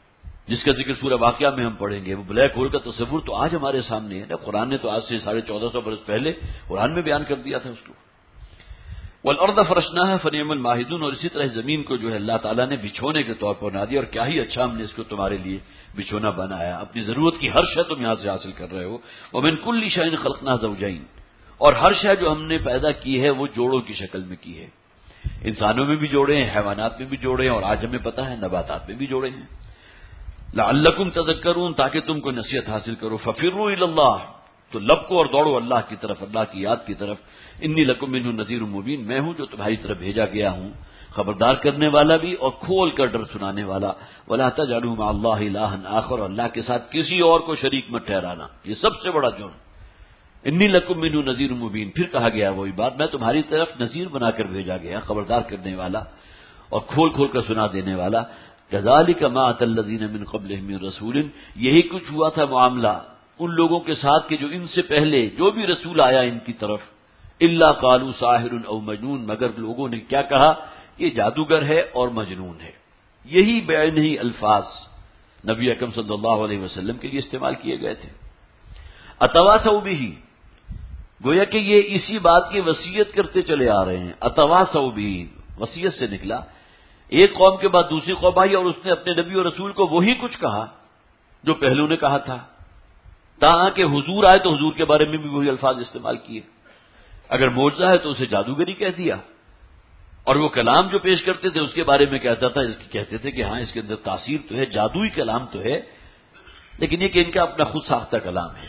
جس کا ذکر سورہ واقعہ میں ہم پڑھیں گے. وہ بلیک ہول کا تصور تو آج ہمارے سامنے ہے نا. قرآن نے تو آج سے ساڑھے چودہ سو برس پہلے قرآن میں بیان کر دیا تھا اس کو. والارض فرشناها فنعم الماہدون، اور اسی طرح زمین کو جو ہے اللہ تعالیٰ نے بچھونے کے طور پر بنا دیا، اور کیا ہی اچھا ہم نے اس کو تمہارے لیے بچھونا بنایا. اپنی ضرورت کی ہر شے تم یہاں سے حاصل کر رہے ہو. ومن کل شیء خلقنا زوجین، اور ہر شے جو ہم نے پیدا کی ہے وہ جوڑوں کی شکل میں کی ہے. انسانوں میں بھی جوڑے ہیں، حیوانات میں بھی جوڑے ہیں، اور آج ہمیں پتہ ہے نباتات میں بھی جوڑے ہیں. لعلکم تذکرون، تاکہ تم کو نصیحت حاصل کرو. ففروا الی اللہ، تو لب کو اور دوڑو اللہ کی طرف، اللہ کی یاد کی طرف. انی لکم منہ نذیر مبین، میں ہوں جو تمہاری طرف بھیجا گیا ہوں خبردار کرنے والا بھی اور کھول کر ڈر سنانے والا. ولا تجعلوا مع اللہ الہا آخر، اللہ کے ساتھ کسی اور کو شریک مت ٹھہرانا، یہ سب سے بڑا جرم. انی لکم منہ نذیر مبین، پھر کہا گیا وہی بات، میں تمہاری طرف نذیر بنا کر بھیجا گیا، خبردار کرنے والا اور کھول کھول کر سنا دینے والا. کذالک ما اتى الذین من قبلہم من رسول، یہی کچھ ہوا تھا معاملہ ان لوگوں کے ساتھ کہ جو ان سے پہلے جو بھی رسول آیا ان کی طرف، الا قالوا ساحر او مجنون، مگر لوگوں نے کیا کہا کہ جادوگر ہے اور مجنون ہے. یہی بعینہ الفاظ نبی اکرم صلی اللہ علیہ وسلم کے لیے استعمال کیے گئے تھے. اتواصوا بہ، گویا کہ یہ اسی بات کی وصیت کرتے چلے آ رہے ہیں. اتواصوا بہ وصیت سے نکلا، ایک قوم کے بعد دوسری قوم آئی اور اس نے اپنے نبی اور رسول کو وہی کچھ کہا جو پہلو نے کہا تھا، تاکہ حضور آئے تو حضور کے بارے میں بھی وہی الفاظ استعمال کیے. اگر معجزہ ہے تو اسے جادوگری کہہ دیا، اور وہ کلام جو پیش کرتے تھے اس کے بارے میں کہتا تھا، اس کی کہتے تھے کہ ہاں اس کے اندر تاثیر تو ہے، جادوئی کلام تو ہے، لیکن یہ کہ ان کا اپنا خود ساختہ کلام ہے.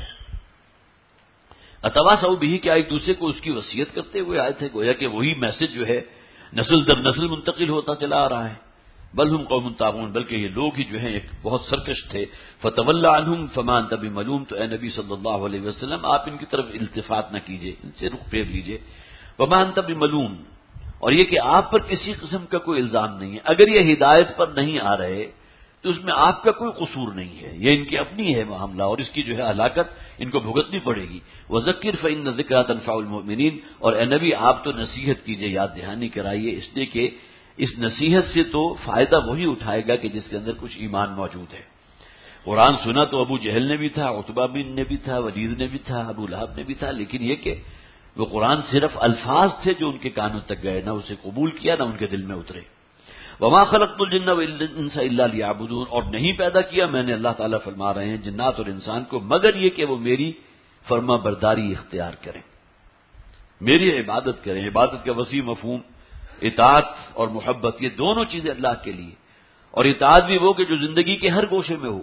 اتواصوا بہ، کیا ایک دوسرے کو اس کی وصیت کرتے ہوئے آئے تھے، گویا کہ وہی میسج جو ہے نسل در نسل منتقل ہوتا چلا آ رہا ہے. بل ہم قوم طاغون، بلکہ یہ لوگ ہی جو ہیں ایک بہت سرکش تھے. فتول عنہم فما انت بملوم، تو اے نبی صلی اللہ علیہ وسلم آپ ان کی طرف التفات نہ کیجیے، ان سے رخ پھیر لیجیے. وما انت بملوم، اور یہ کہ آپ پر کسی قسم کا کوئی الزام نہیں ہے. اگر یہ ہدایت پر نہیں آ رہے تو اس میں آپ کا کوئی قصور نہیں ہے، یہ ان کی اپنی ہے معاملہ، اور اس کی جو ہے ہلاکت ان کو بھگتنی پڑے گی. وذکر فإن الذکریٰ تنفع المؤمنین، اور اے نبی آپ تو نصیحت کیجیے، یاد دہانی کرائیے، اس لیے کہ اس نصیحت سے تو فائدہ وہی اٹھائے گا کہ جس کے اندر کچھ ایمان موجود ہے. قرآن سنا تو ابو جہل نے بھی تھا، عتبہ بن نے بھی تھا، ولید نے بھی تھا، ابو لہب نے بھی تھا، لیکن یہ کہ وہ قرآن صرف الفاظ تھے جو ان کے کانوں تک گئے، نہ اسے قبول کیا نہ ان کے دل میں اترے. وما خلقت الجن والانس الا لیعبدون، اور نہیں پیدا کیا میں نے، اللہ تعالیٰ فرما رہے ہیں، جنات اور انسان کو مگر یہ کہ وہ میری فرما برداری اختیار کریں، میری عبادت کریں. عبادت کا وسیع مفہوم اطاعت اور محبت، یہ دونوں چیزیں اللہ کے لیے، اور اطاعت بھی وہ کہ جو زندگی کے ہر گوشے میں ہو.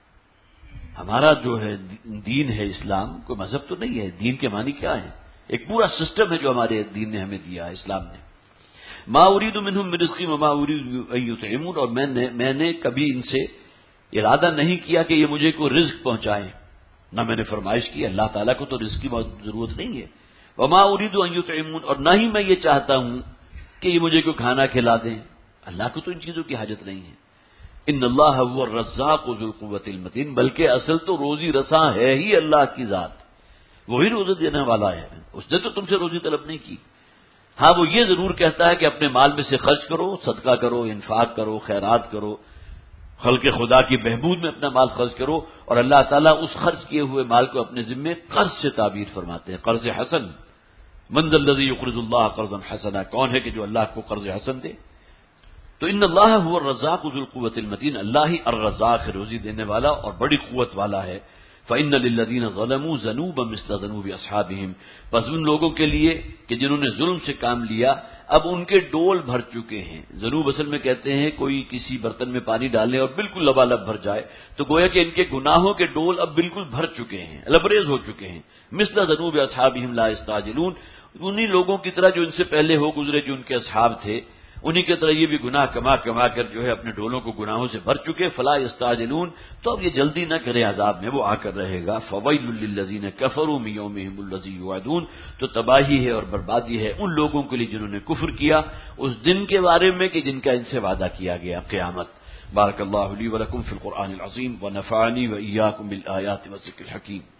ہمارا جو ہے دین ہے اسلام، کوئی مذہب تو نہیں ہے، دین کے معنی کیا ہے؟ ایک پورا سسٹم ہے جو ہمارے دین نے ہمیں دیا ہے، اسلام نے. ما اريد منهم من رزق وما اريد ان يطعمون، اور میں نے میں نے کبھی ان سے ارادہ نہیں کیا کہ یہ مجھے کوئی رزق پہنچائیں، نہ میں نے فرمائش کی. اللہ تعالیٰ کو تو رزق کی ضرورت نہیں ہے. وما اريد ان يطعمون، اور نہ ہی میں یہ چاہتا ہوں کہ یہ مجھے کوئی کھانا کھلا دیں، اللہ کو تو ان چیزوں کی حاجت نہیں ہے. ان اللہ هو الرزاق ذو القوة المتین، بلکہ اصل تو روزی رساں ہے ہی اللہ کی ذات، وہی روزی دینے والا ہے. اس نے تو تم سے روزی طلب نہیں کی. ہاں وہ یہ ضرور کہتا ہے کہ اپنے مال میں سے خرچ کرو، صدقہ کرو، انفاق کرو، خیرات کرو، خلق خدا کی بہبود میں اپنا مال خرچ کرو. اور اللہ تعالیٰ اس خرچ کیے ہوئے مال کو اپنے ذمے قرض سے تعبیر فرماتے ہیں، قرض حسن. من ذا الذی یقرض اللہ قرضا حسنا، کون ہے کہ جو اللہ کو قرض حسن دے؟ تو ان اللہ هو الرزاق ذو القوة المتین، اللہ ہی الرزاق ہے، روزی دینے والا اور بڑی قوت والا ہے. فإن للذین ظلموا ذنوبا مثل ذنوب اصحابہم، پس ان لوگوں کے لیے کہ جنہوں نے ظلم سے کام لیا اب ان کے ڈول بھر چکے ہیں. ذنوب اصل میں کہتے ہیں کوئی کسی برتن میں پانی ڈالنے اور بالکل لبالب بھر جائے، تو گویا کہ ان کے گناہوں کے ڈول اب بالکل بھر چکے ہیں، لبریز ہو چکے ہیں. مثل ذنوب اصحابہم لا یستعجلون، انہی لوگوں کی طرح جو ان سے پہلے ہو گزرے، جو ان کے اصحاب تھے، انہی کی طرح یہ بھی گناہ کما کما کر جو ہے اپنے ڈولوں کو گناہوں سے بھر چکے. فلا یستعجلون، تو اب یہ جلدی نہ کرے عذاب میں، وہ آ کر رہے گا. فویل للذین کفروا من یومہم الذی یوعدون، تو تباہی ہے اور بربادی ہے ان لوگوں کے لیے جنہوں نے کفر کیا اس دن کے بارے میں کہ جن کا ان سے وعدہ کیا گیا، قیامت. بارک اللہ لی ولکم فی القرآن العظیم ونفعنی وإیاکم بالآیات والذکر الحکیم.